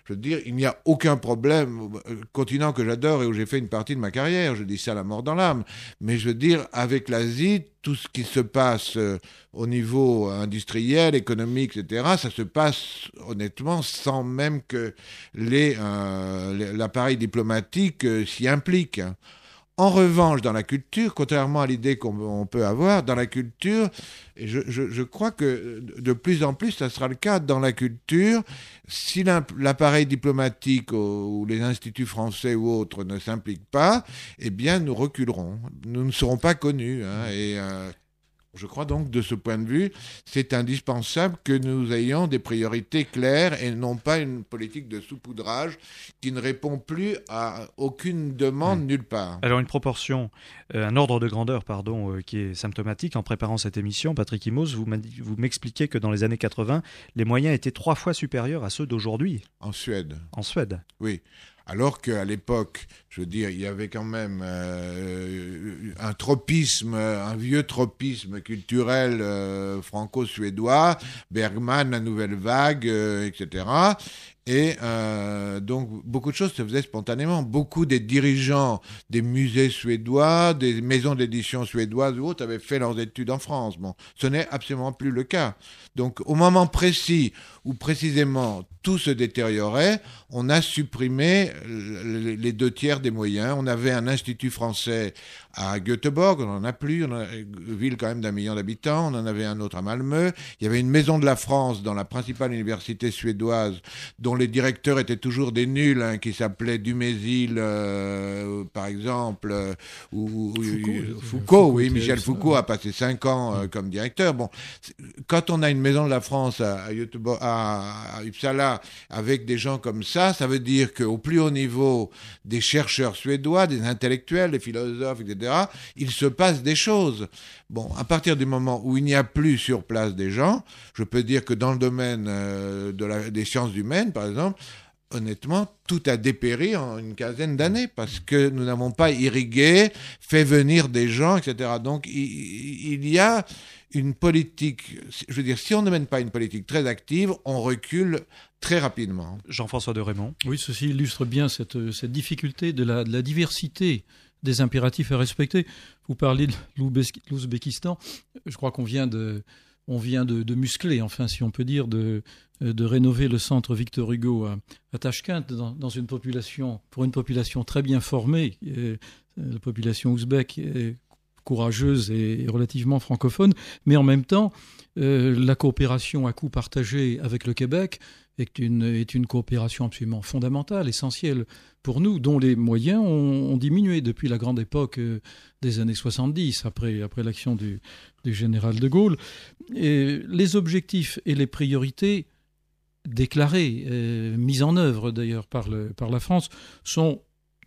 Je veux dire, il n'y a aucun problème, continent que j'adore et où j'ai fait une partie de ma carrière, je dis ça à la mort dans l'âme, mais je veux dire, avec l'Asie, tout ce qui se passe au niveau industriel, économique, et cetera, ça se passe honnêtement sans même que les, euh, l'appareil diplomatique euh, s'y implique. En revanche, dans la culture, contrairement à l'idée qu'on peut avoir, dans la culture, et je, je, je crois que de plus en plus, ça sera le cas dans la culture, si l'appareil diplomatique ou les instituts français ou autres ne s'impliquent pas, eh bien, nous reculerons. Nous ne serons pas connus. Hein, et euh, je crois donc, de ce point de vue, c'est indispensable que nous ayons des priorités claires et non pas une politique de saupoudrage qui ne répond plus à aucune demande mmh. nulle part. Alors une proportion, euh, un ordre de grandeur, pardon, euh, qui est symptomatique. En préparant cette émission, Patrick Imos, vous, vous m'expliquez que dans les années quatre-vingts, les moyens étaient trois fois supérieurs à ceux d'aujourd'hui. En Suède. En Suède. Oui. Alors qu'à l'époque, je veux dire, il y avait quand même euh, un tropisme, un vieux tropisme culturel euh, franco-suédois, Bergman, la Nouvelle Vague, euh, et cetera. Et euh, donc, beaucoup de choses se faisaient spontanément. Beaucoup des dirigeants des musées suédois, des maisons d'édition suédoises ou autres avaient fait leurs études en France. Bon, ce n'est absolument plus le cas. Donc, au moment précis où précisément tout se détériorait, on a supprimé les deux tiers des moyens. On avait un institut français à Göteborg, on n'en a plus, on a une ville quand même d'un million d'habitants, on en avait un autre à Malmö. Il y avait une maison de la France dans la principale université suédoise dont les directeurs étaient toujours des nuls, hein, qui s'appelaient Dumézil, euh, par exemple, euh, ou Foucault, Foucault, Foucault oui, Michel Foucault a passé cinq ans euh, comme directeur. Bon, quand on a une maison de la France à, à, Göteborg, à, à Uppsala avec des gens comme ça, ça veut dire qu'au plus haut niveau des chercheurs suédois, des intellectuels, des philosophes, et cetera, il se passe des choses. Bon, à partir du moment où il n'y a plus sur place des gens, je peux dire que dans le domaine euh, de la, des sciences humaines, par exemple, honnêtement, tout a dépéri en une quinzaine d'années parce que nous n'avons pas irrigué, fait venir des gens, et cetera. Donc, il, il y a une politique, je veux dire, si on ne mène pas une politique très active, on recule très rapidement. Jean-François de Raymond. Oui, ceci illustre bien cette, cette difficulté de la, de la diversité des impératifs à respecter. Vous parlez de l'Ouzbékistan, je crois qu'on vient de... On vient de, de muscler, enfin, si on peut dire, de, de rénover le centre Victor Hugo à, à Tachkent dans, dans une population, pour une population très bien formée, euh, la population ouzbek est courageuse et relativement francophone, mais en même temps, euh, la coopération à coût partagé avec le Québec est une, est une coopération absolument fondamentale, essentielle pour nous, dont les moyens ont, ont diminué depuis la grande époque euh, des années soixante-dix, après, après l'action du, du général de Gaulle. Et les objectifs et les priorités déclarées, euh, mises en œuvre d'ailleurs par, le, par la France, sont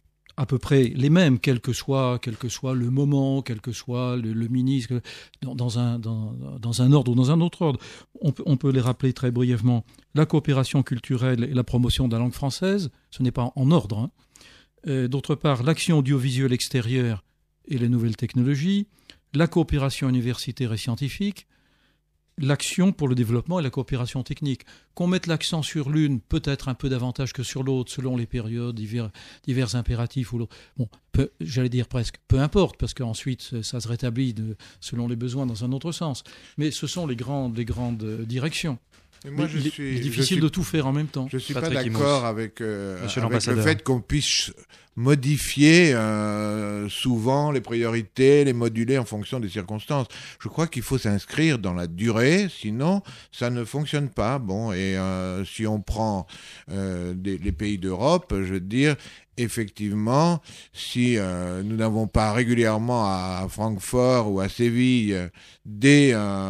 à peu près les mêmes, quel que soit, quel que soit le moment, quel que soit le, le ministre, dans, dans, un, dans, dans un ordre ou dans un autre ordre. On peut, on peut les rappeler très brièvement. La coopération culturelle et la promotion de la langue française, ce n'est pas en ordre. Hein. Euh, d'autre part, l'action audiovisuelle extérieure et les nouvelles technologies, la coopération universitaire et scientifique, l'action pour le développement et la coopération technique. Qu'on mette l'accent sur l'une, peut-être un peu davantage que sur l'autre, selon les périodes, divers, divers impératifs ou l'autre. Bon, peu, j'allais dire presque, peu importe, parce qu'ensuite, ça se rétablit de, selon les besoins dans un autre sens. Mais ce sont les grandes, les grandes directions. Mais moi, je il, suis, il est difficile je suis, de tout faire en même temps. Je ne suis Patrick pas d'accord avec, euh, avec le fait qu'on puisse modifier euh, souvent les priorités, les moduler en fonction des circonstances. Je crois qu'il faut s'inscrire dans la durée, sinon ça ne fonctionne pas. Bon, et euh, si on prend euh, des, les pays d'Europe, je veux dire, effectivement, si euh, nous n'avons pas régulièrement à Francfort ou à Séville des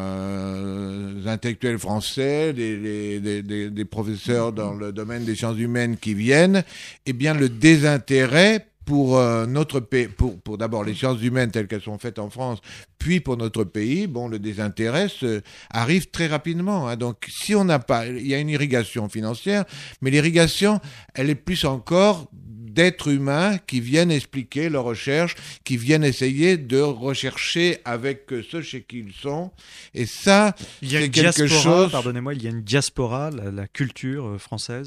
euh, intellectuels français, des, des, des, des professeurs dans le domaine des sciences humaines qui viennent, eh bien le désintérêt pour euh, notre pays, pour, pour d'abord les sciences humaines telles qu'elles sont faites en France, puis pour notre pays, bon, le désintérêt se, arrive très rapidement. Hein. Donc, si on n'a pas, il y a une irrigation financière, mais l'irrigation, elle est plus encore d'êtres humains qui viennent expliquer leurs recherches, qui viennent essayer de rechercher avec ceux chez qui ils sont. Et ça, il y a c'est une quelque diaspora, chose... Pardonnez-moi, il y a une diaspora, la, la culture française,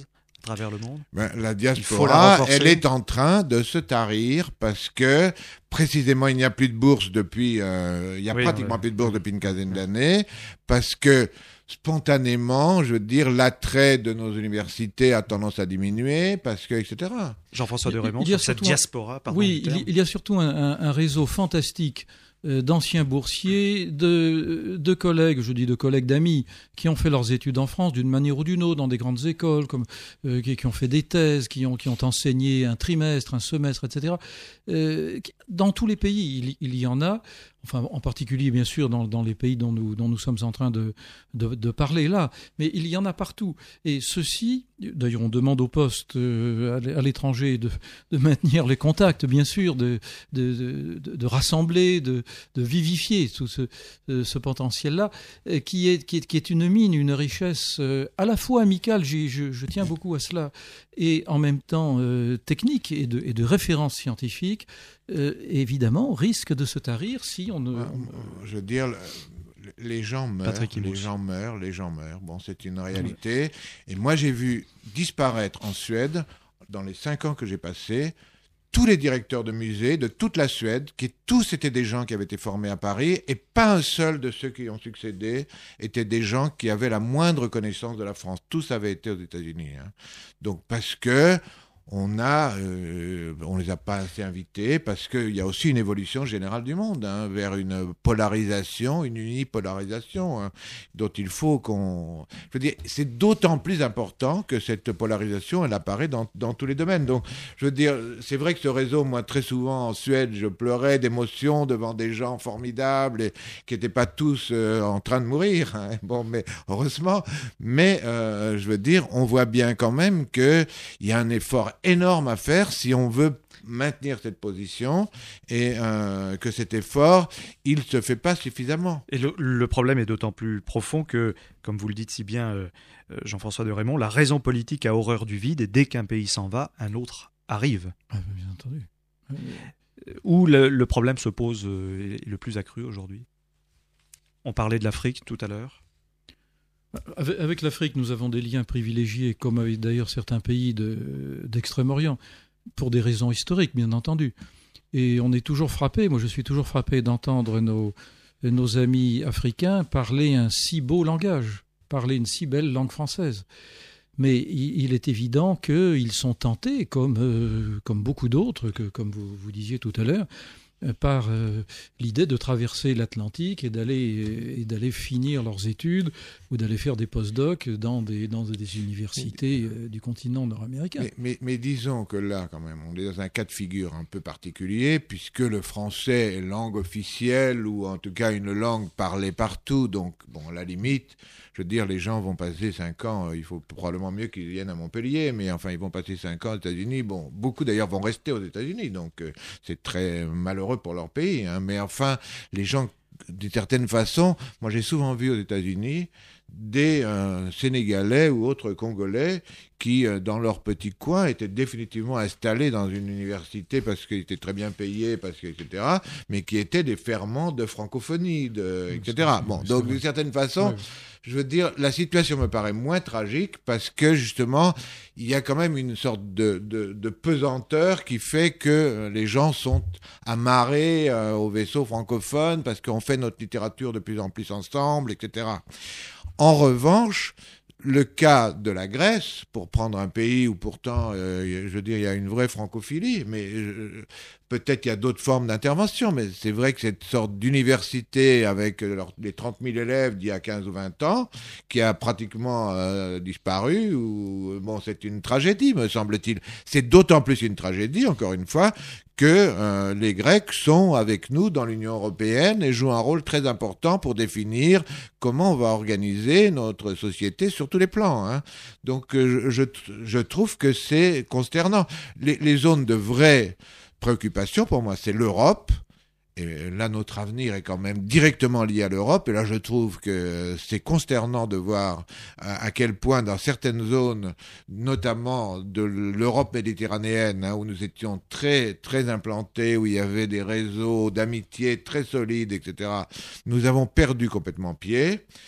travers le monde? Ben, la Il faut la diaspora, renforcer. elle est en train de se tarir parce que précisément il n'y a plus de bourse depuis, euh, il y a Oui, pratiquement ouais. plus de bourse depuis une quinzaine d'années, parce que spontanément, je veux dire, l'attrait de nos universités a tendance à diminuer, parce que, et cetera. Jean-François de Il- Raymond, il y a sur cette surtout un- diaspora, pardon. Oui, du terme. il, il y a surtout un, un- un réseau fantastique euh, d'anciens boursiers, de, de collègues, je dis de collègues d'amis, qui ont fait leurs études en France d'une manière ou d'une autre, dans des grandes écoles, comme, euh, qui, qui ont fait des thèses, qui ont, qui ont enseigné un trimestre, un semestre, et cetera. Euh, qui- dans tous les pays, il, il y en a, enfin en particulier bien sûr dans, dans les pays dont nous, dont nous sommes en train de, de, de parler là, mais il y en a partout. Et ceci, d'ailleurs on demande au poste euh, à l'étranger de, de maintenir les contacts, bien sûr, de, de, de, de rassembler, de, de vivifier tout ce, ce potentiel-là, euh, qui est, qui, est, qui est une mine, une richesse euh, à la fois amicale, je, je, je tiens beaucoup à cela, et en même temps euh, technique et de, et de référence scientifique, euh, évidemment, risque de se tarir si on ne... Euh, Je veux dire, le- les gens meurent, Patrick les Imous. gens meurent, les gens meurent. Bon, c'est une réalité. Et moi, j'ai vu disparaître en Suède, dans les cinq ans que j'ai passés, tous les directeurs de musées de toute la Suède, qui tous étaient des gens qui avaient été formés à Paris, et pas un seul de ceux qui ont succédé étaient des gens qui avaient la moindre connaissance de la France. Tous avaient été aux États-Unis. Hein. Donc, parce que on a, euh, on les a pas assez invités, parce qu'il y a aussi une évolution générale du monde, hein, vers une polarisation, une unipolarisation, hein, dont il faut qu'on... Je veux dire, c'est d'autant plus important que cette polarisation, elle apparaît dans, dans tous les domaines. Donc, je veux dire, c'est vrai que ce réseau, moi, très souvent, en Suède, je pleurais d'émotion devant des gens formidables et qui n'étaient pas tous euh, en train de mourir. Hein. Bon, mais heureusement. Mais, euh, je veux dire, on voit bien quand même qu'il y a un effort énorme à faire si on veut maintenir cette position et euh, que cet effort, il ne se fait pas suffisamment. Et le, le problème est d'autant plus profond que, comme vous le dites si bien, euh, euh, Jean-François de Raymond, la raison politique a horreur du vide et dès qu'un pays s'en va, un autre arrive. Ah, bien entendu. Où le, le problème se pose euh, est le plus accru aujourd'hui. On parlait de l'Afrique tout à l'heure. Avec, avec l'Afrique, nous avons des liens privilégiés, comme avec d'ailleurs certains pays de, d'Extrême-Orient, pour des raisons historiques, bien entendu. Et on est toujours frappé, moi je suis toujours frappé d'entendre nos, nos amis africains parler un si beau langage, parler une si belle langue française. Mais il, il est évident qu'ils sont tentés, comme, euh, comme beaucoup d'autres, que, comme vous, vous disiez tout à l'heure, par euh, l'idée de traverser l'Atlantique et d'aller, et d'aller finir leurs études ou d'aller faire des post-docs dans des, dans des universités euh, du continent nord-américain. Mais, mais, mais disons que là, quand même, on est dans un cas de figure un peu particulier, puisque le français est langue officielle, ou en tout cas une langue parlée partout, donc, bon, à la limite, je veux dire, les gens vont passer cinq ans, il faut probablement mieux qu'ils viennent à Montpellier, mais enfin, ils vont passer cinq ans aux États-Unis. Bon, beaucoup d'ailleurs vont rester aux États-Unis, donc euh, c'est très malheureux pour leur pays, hein. Mais enfin, les gens, d'une certaine façon, moi j'ai souvent vu aux États-Unis des euh, Sénégalais ou autres Congolais qui, euh, dans leur petit coin, étaient définitivement installés dans une université parce qu'ils étaient très bien payés, parce que, et cetera, mais qui étaient des ferments de francophonie, de, et cetera. Bon, donc d'une certaine façon, ouais. Je veux dire, la situation me paraît moins tragique parce que, justement, il y a quand même une sorte de, de, de pesanteur qui fait que les gens sont amarrés euh, au vaisseau francophone parce qu'on fait notre littérature de plus en plus ensemble, et cetera. En revanche, le cas de la Grèce, pour prendre un pays où pourtant, euh, je veux dire, il y a une vraie francophilie, mais euh, peut-être il y a d'autres formes d'intervention, mais c'est vrai que cette sorte d'université avec leur, les trente mille élèves d'il y a quinze ou vingt ans, qui a pratiquement euh, disparu, ou, bon, c'est une tragédie, me semble-t-il. C'est d'autant plus une tragédie, encore une fois, que euh, les Grecs sont avec nous dans l'Union européenne et jouent un rôle très important pour définir comment on va organiser notre société sur tous les plans. Hein. Donc euh, je, je trouve que c'est consternant. Les, les zones de vraie préoccupation, pour moi, c'est l'Europe. Et là, notre avenir est quand même directement lié à l'Europe. Et là, je trouve que c'est consternant de voir à quel point, dans certaines zones, notamment de l'Europe méditerranéenne, hein, où nous étions très, très implantés, où il y avait des réseaux d'amitié très solides, et cetera, nous avons perdu complètement pied.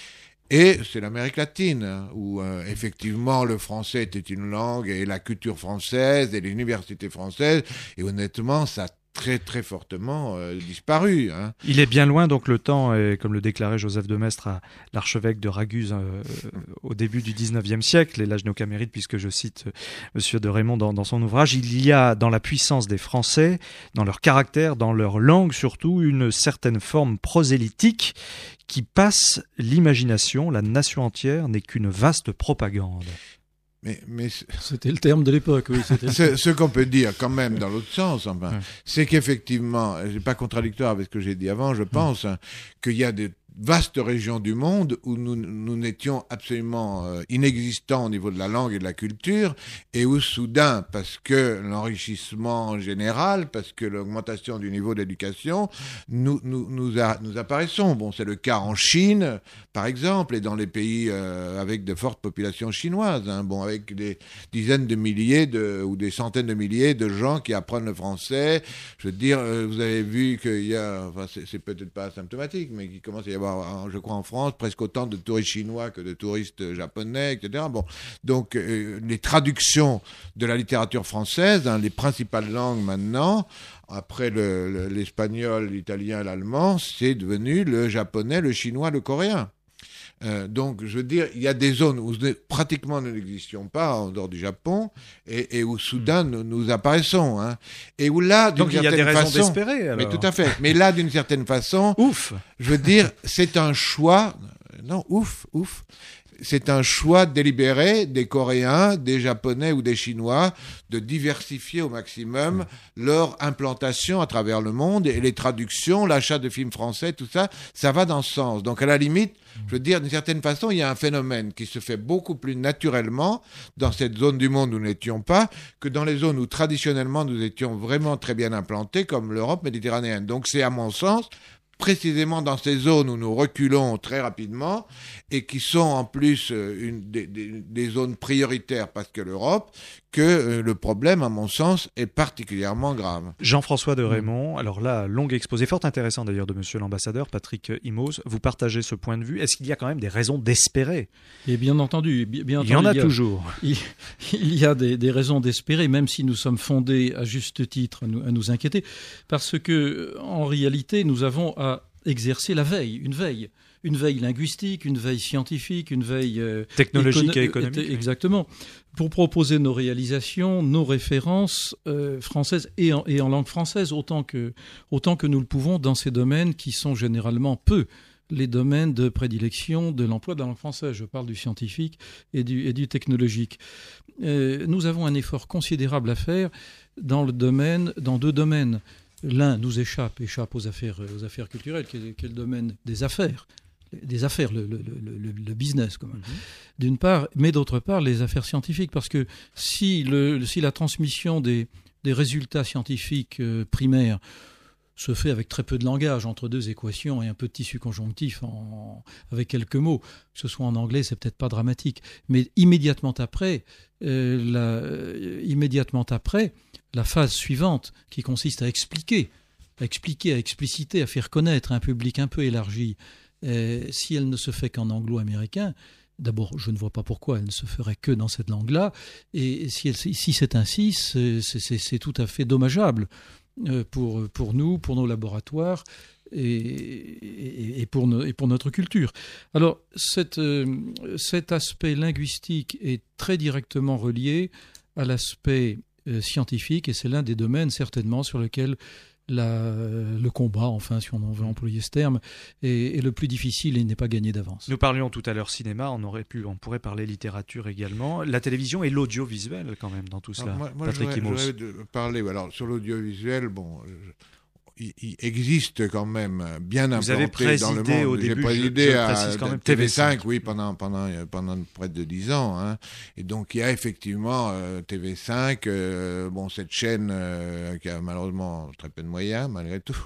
Et c'est l'Amérique latine, hein, où euh, effectivement le français était une langue, et la culture française, et l'université française, et honnêtement, ça a très très fortement euh, disparu. Hein. Il est bien loin, donc le temps, est, comme le déclarait Joseph de Maistre à l'archevêque de Raguse euh, au début du dix-neuvième siècle, et là je n'ai aucun mérite puisque je cite euh, Monsieur de Raymond dans, dans son ouvrage, il y a dans la puissance des Français, dans leur caractère, dans leur langue surtout, une certaine forme prosélytique qui passe l'imagination, la nation entière n'est qu'une vaste propagande. Mais, mais c'était le terme de l'époque, oui. C'était... ce, ce qu'on peut dire quand même dans l'autre sens, enfin, ouais. c'est qu'effectivement, c'est pas contradictoire avec ce que j'ai dit avant, je pense, mmh. hein, qu'il y a des vastes régions du monde où nous, nous n'étions absolument euh, inexistants au niveau de la langue et de la culture, et où soudain, parce que l'enrichissement général, parce que l'augmentation du niveau d'éducation, nous, nous, nous, a, nous apparaissons. Bon, c'est le cas en Chine, par exemple, et dans les pays euh, avec de fortes populations chinoises, hein, bon, avec des dizaines de milliers de, ou des centaines de milliers de gens qui apprennent le français. Je veux dire, euh, vous avez vu qu'il y a, enfin, c'est, c'est peut-être pas symptomatique, mais qu'il commence à y avoir, je crois en France, presque autant de touristes chinois que de touristes japonais, et cetera. Bon, donc euh, les traductions de la littérature française, hein, les principales langues maintenant, après le, le, l'espagnol, l'italien, l'allemand, c'est devenu le japonais, le chinois, le coréen. Euh, donc, je veux dire, il y a des zones où pratiquement nous n'existions pas, en dehors du Japon, et, et où soudain nous, nous apparaissons. Hein, et où là, d'une donc il y a certaine des raisons façon, d'espérer. Alors. Mais tout à fait. Mais là, d'une certaine façon, ouf. Je veux dire, c'est un choix. Non, ouf, ouf. C'est un choix délibéré des Coréens, des Japonais ou des Chinois de diversifier au maximum leur implantation à travers le monde, et les traductions, l'achat de films français, tout ça, ça va dans ce sens. Donc à la limite, je veux dire, d'une certaine façon, il y a un phénomène qui se fait beaucoup plus naturellement dans cette zone du monde où nous n'étions pas que dans les zones où traditionnellement nous étions vraiment très bien implantés, comme l'Europe méditerranéenne. Donc c'est à mon sens précisément dans ces zones où nous reculons très rapidement et qui sont en plus une des, des, des zones prioritaires parce que l'Europe, que euh, le problème, à mon sens, est particulièrement grave. Jean-François de Raymond, alors là, long exposé, fort intéressant d'ailleurs de monsieur l'ambassadeur, Patrick Imos, vous partagez ce point de vue. Est-ce qu'il y a quand même des raisons d'espérer ? Et bien entendu, bien il entendu, y en a, il y a toujours. Il, il y a des, des raisons d'espérer, même si nous sommes fondés à juste titre à nous, à nous inquiéter, parce que en réalité, nous avons à exercer la veille, une veille. Une veille linguistique, une veille scientifique, une veille euh, technologique écono- et économique. Euh, exactement. Pour proposer nos réalisations, nos références euh, françaises et en, et en langue française, autant que, autant que nous le pouvons dans ces domaines qui sont généralement peu les domaines de prédilection de l'emploi de la langue française. Je parle du scientifique et du, et du technologique. Euh, nous avons un effort considérable à faire dans le domaine, dans deux domaines. L'un nous échappe, échappe aux affaires, aux affaires culturelles, qui est, qui est le domaine des affaires. Des affaires, le, le, le, le business, comme mm-hmm. d'une part, mais d'autre part, les affaires scientifiques, parce que si, le, si la transmission des, des résultats scientifiques euh, primaires se fait avec très peu de langage, entre deux équations et un peu de tissu conjonctif, en, avec quelques mots, que ce soit en anglais, c'est peut-être pas dramatique, mais immédiatement après, euh, la, euh, immédiatement après, la phase suivante, qui consiste à expliquer, à expliquer, à expliciter, à faire connaître à un public un peu élargi, Euh, si elle ne se fait qu'en anglo-américain, d'abord, je ne vois pas pourquoi elle ne se ferait que dans cette langue-là, et si, elle, si c'est ainsi, c'est, c'est, c'est tout à fait dommageable euh, pour, pour nous, pour nos laboratoires et, et, et, pour, no, et pour notre culture. Alors, cette, euh, cet aspect linguistique est très directement relié à l'aspect euh, scientifique, et c'est l'un des domaines certainement sur lequel La, le combat, enfin, si on en veut employer ce terme, est, est le plus difficile et n'est pas gagné d'avance. Nous parlions tout à l'heure cinéma, on aurait pu, on pourrait parler littérature également. La télévision et l'audiovisuel, quand même, dans tout cela. Alors moi, moi, Patrick Imos. Je voudrais parler, alors, sur l'audiovisuel, bon... Je... Il, il existe quand même bien Vous implanté dans le monde. Au J'ai début, présidé je, je à quand même T V cinq, oui, pendant, pendant, pendant près de dix ans. Hein. Et donc, il y a effectivement euh, T V cinq, euh, bon, cette chaîne euh, qui a malheureusement très peu de moyens, malgré tout.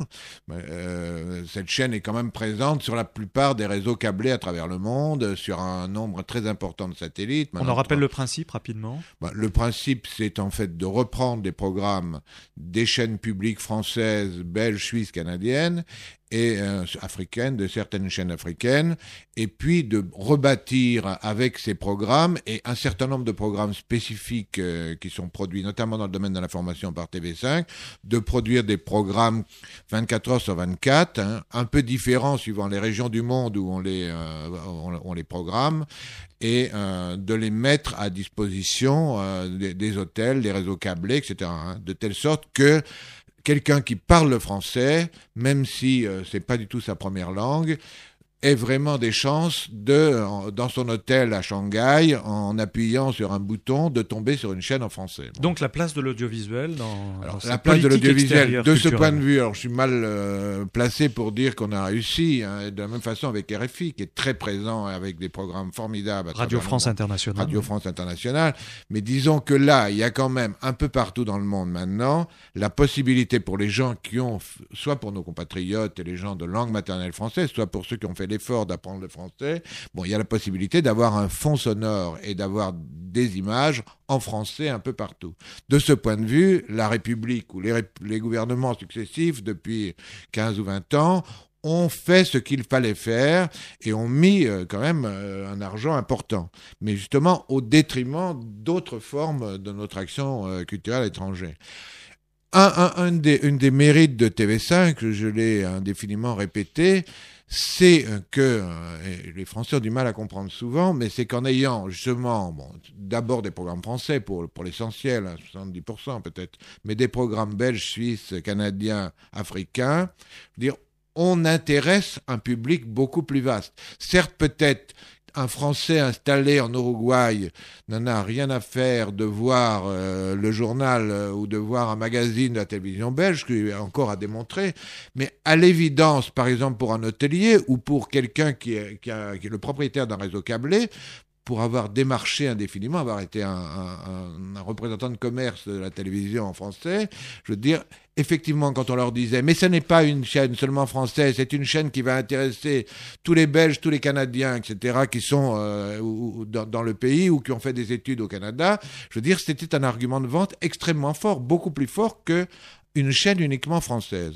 Euh, cette chaîne est quand même présente sur la plupart des réseaux câblés à travers le monde, sur un nombre très important de satellites. Maintenant, on en rappelle trois... le principe rapidement. Bah, le principe, c'est en fait de reprendre des programmes des chaînes publiques françaises, belges, belges, suisses, canadiennes et euh, africaines, de certaines chaînes africaines, et puis de rebâtir avec ces programmes et un certain nombre de programmes spécifiques euh, qui sont produits, notamment dans le domaine de l'information par T V cinq, de produire des programmes vingt-quatre heures sur vingt-quatre, hein, un peu différents suivant les régions du monde où on les, euh, on, on les programme, et euh, de les mettre à disposition euh, des, des hôtels, des réseaux câblés, et cetera, hein, de telle sorte que quelqu'un qui parle le français, même si euh, c'est pas du tout sa première langue, ait vraiment des chances de, dans son hôtel à Shanghai, en appuyant sur un bouton, de tomber sur une chaîne en français. Bon. Donc la place de l'audiovisuel dans, alors, dans la place de l'audiovisuel, de ce culturelle. point de vue, alors je suis mal euh, placé pour dire qu'on a réussi, hein, de la même façon avec R F I, qui est très présent avec des programmes formidables. Radio France Internationale. Radio France Internationale. Mais disons que là, il y a quand même un peu partout dans le monde maintenant la possibilité pour les gens qui ont, soit pour nos compatriotes et les gens de langue maternelle française, soit pour ceux qui ont fait l'effort d'apprendre le français, bon, il y a la possibilité d'avoir un fond sonore et d'avoir des images en français un peu partout. De ce point de vue, la République ou les, ré- les gouvernements successifs depuis quinze ou vingt ans ont fait ce qu'il fallait faire et ont mis euh, quand même euh, un argent important, mais justement au détriment d'autres formes de notre action euh, culturelle étrangère. Un, un, un des, une des mérites de T V cinq, je l'ai indéfiniment répété, c'est que, euh, les Français ont du mal à comprendre souvent, mais c'est qu'en ayant justement, bon, d'abord des programmes français pour, pour l'essentiel, hein, soixante-dix pour cent peut-être, mais des programmes belges, suisses, canadiens, africains, je veux dire, on intéresse un public beaucoup plus vaste. Certes, peut-être, un Français installé en Uruguay n'en a rien à faire de voir euh, le journal euh, ou de voir un magazine de la télévision belge, qui est encore à démontrer, mais à l'évidence, par exemple pour un hôtelier ou pour quelqu'un qui est, qui a, qui est le propriétaire d'un réseau câblé, pour avoir démarché indéfiniment, avoir été un, un, un représentant de commerce de la télévision en français, je veux dire, effectivement, quand on leur disait, mais ce n'est pas une chaîne seulement française, c'est une chaîne qui va intéresser tous les Belges, tous les Canadiens, et cetera, qui sont euh, ou, dans, dans le pays ou qui ont fait des études au Canada, je veux dire, c'était un argument de vente extrêmement fort, beaucoup plus fort qu'une chaîne uniquement française.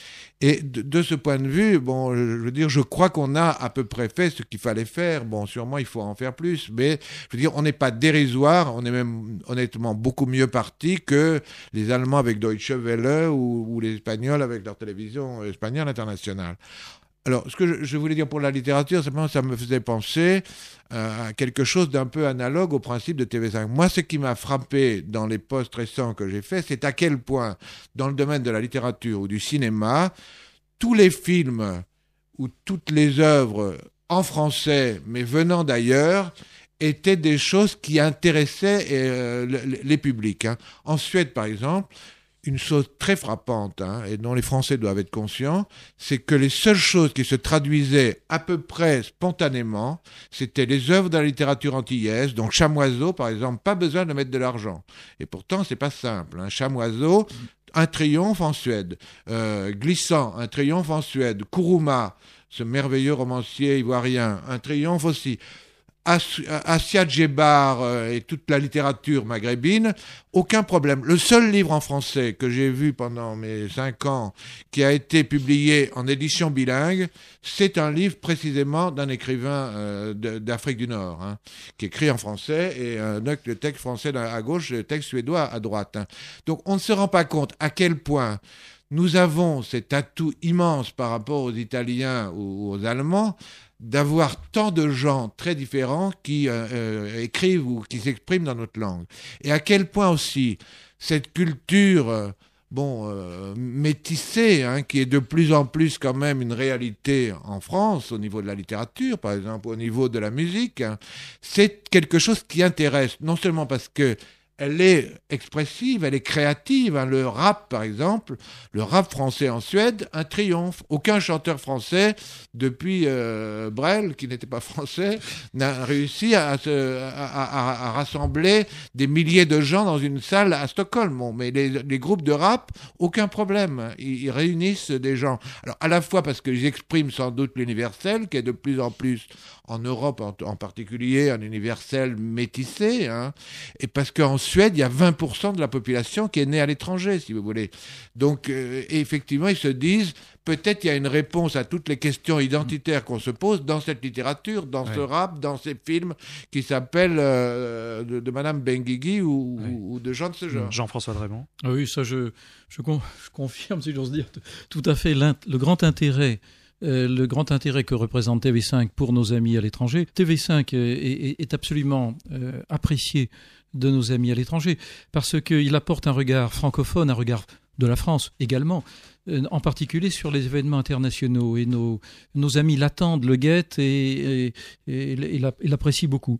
Et de, de ce point de vue, bon, je veux dire, je crois qu'on a à peu près fait ce qu'il fallait faire. Bon, sûrement, il faut en faire plus, mais je veux dire, on n'est pas dérisoire, on est même honnêtement beaucoup mieux parti que les Allemands avec Deutsche Welle ou, ou les Espagnols avec leur télévision espagnole internationale. Alors, ce que je, je voulais dire pour la littérature, simplement, ça me faisait penser euh, à quelque chose d'un peu analogue au principe de T V cinq. Moi, ce qui m'a frappé dans les posts récents que j'ai faits, c'est à quel point, dans le domaine de la littérature ou du cinéma, tous les films ou toutes les œuvres en français, mais venant d'ailleurs, étaient des choses qui intéressaient euh, les, les publics. Hein. En Suède, par exemple, une chose très frappante, hein, et dont les Français doivent être conscients, c'est que les seules choses qui se traduisaient à peu près spontanément, c'était les œuvres de la littérature antillaise. Donc Chamoiseau, par exemple, pas besoin de mettre de l'argent. Et pourtant, c'est pas simple. Hein. Chamoiseau, un triomphe en Suède. Euh, Glissant, un triomphe en Suède. Kuruma, ce merveilleux romancier ivoirien, un triomphe aussi. Assia Djebar euh, et toute la littérature maghrébine, aucun problème. Le seul livre en français que j'ai vu pendant mes cinq ans qui a été publié en édition bilingue, c'est un livre précisément d'un écrivain euh, d'Afrique du Nord, hein, qui écrit en français et euh, le texte français à gauche, le texte suédois à droite. Hein. Donc on ne se rend pas compte à quel point nous avons cet atout immense par rapport aux Italiens ou aux Allemands, d'avoir tant de gens très différents qui euh, euh, écrivent ou qui s'expriment dans notre langue. Et à quel point aussi cette culture euh, bon, euh, métissée, hein, qui est de plus en plus quand même une réalité en France, au niveau de la littérature, par exemple, au niveau de la musique, hein, c'est quelque chose qui intéresse, non seulement parce que elle est expressive, elle est créative. Hein. Le rap, par exemple, le rap français en Suède, un triomphe. Aucun chanteur français, depuis euh, Brel, qui n'était pas français, n'a réussi à, se, à, à, à rassembler des milliers de gens dans une salle à Stockholm. Bon, mais les, les groupes de rap, aucun problème. Ils, ils réunissent des gens. Alors, à la fois parce qu'ils expriment sans doute l'universel, qui est de plus en plus, en Europe en, en particulier, un universel métissé, hein, et parce qu'en Suède, il y a vingt pour cent de la population qui est née à l'étranger, si vous voulez. Donc, euh, effectivement, ils se disent, peut-être il y a une réponse à toutes les questions identitaires qu'on se pose dans cette littérature, dans ouais. ce rap, dans ces films qui s'appellent euh, de, de Madame Benguigui ou, ouais. ou de gens de ce genre. Jean-François Dreymondt. Ah oui, ça je, je, con, je confirme, si j'ose dire, tout à fait le grand intérêt Euh, le grand intérêt que représente T V cinq pour nos amis à l'étranger. T V cinq est, est, est absolument euh, apprécié de nos amis à l'étranger parce qu'il apporte un regard francophone, un regard de la France également, euh, en particulier sur les événements internationaux. Et nos, nos amis l'attendent, le guettent et, et, et, et l'apprécient beaucoup.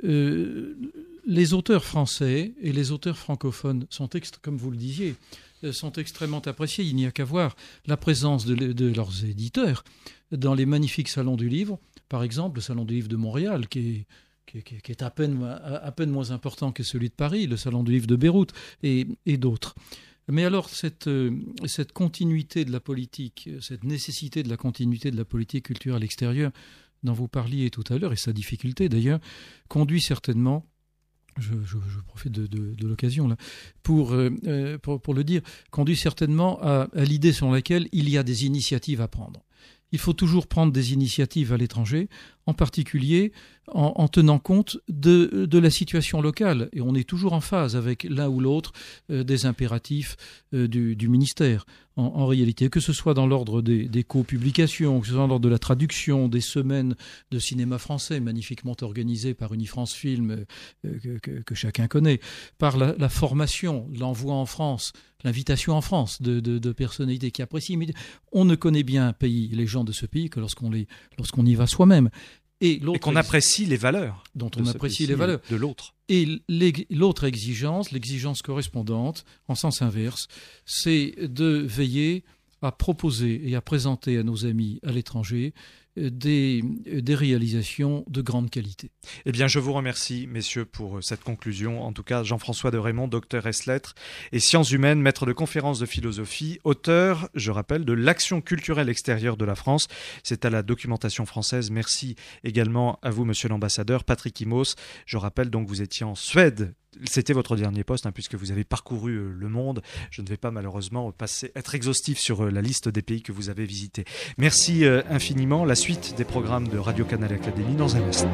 Euh, les auteurs français et les auteurs francophones sont, ext- comme vous le disiez, sont extrêmement appréciés. Il n'y a qu'à voir la présence de, de leurs éditeurs dans les magnifiques salons du livre. Par exemple, le salon du livre de Montréal, qui est, qui est, qui est à, peine, à peine moins important que celui de Paris, le salon du livre de Beyrouth et, et d'autres. Mais alors, cette, cette continuité de la politique, cette nécessité de la continuité de la politique culturelle extérieure dont vous parliez tout à l'heure, et sa difficulté d'ailleurs, conduit certainement... Je, je, je profite de, de, de l'occasion là, pour, euh, pour, pour le dire, conduit certainement à, à l'idée selon laquelle il y a des initiatives à prendre. Il faut toujours prendre des initiatives à l'étranger, en particulier en, en tenant compte de, de la situation locale. Et on est toujours en phase avec l'un ou l'autre euh, des impératifs euh, du, du ministère, en, en réalité, que ce soit dans l'ordre des, des co-publications, que ce soit dans l'ordre de la traduction, des semaines de cinéma français magnifiquement organisées par Unifrance Film, euh, que, que, que chacun connaît, par la, la formation, l'envoi en France, l'invitation en France de, de, de personnalités qui apprécient. Mais on ne connaît bien un pays, les gens de ce pays, que lorsqu'on, les, lorsqu'on y va soi-même. Et, et qu'on apprécie les valeurs. Dont on apprécie les valeurs. De l'autre. Et l'autre exigence, l'exigence correspondante, en sens inverse, c'est de veiller à proposer et à présenter à nos amis à l'étranger Des, des réalisations de grande qualité. Eh bien, je vous remercie, messieurs, pour cette conclusion. En tout cas, Jean-François Dreymondt, docteur ès lettres et sciences humaines, maître de conférences de philosophie, auteur, je rappelle, de l'Action culturelle extérieure de la France. C'est à la documentation française. Merci également à vous, monsieur l'ambassadeur, Patrick Imos. Je rappelle donc que vous étiez en Suède. C'était votre dernier poste, hein, puisque vous avez parcouru euh, le monde. Je ne vais pas malheureusement passer, être exhaustif sur euh, la liste des pays que vous avez visités. Merci euh, infiniment. La suite des programmes de Radio Canal Académie dans un instant.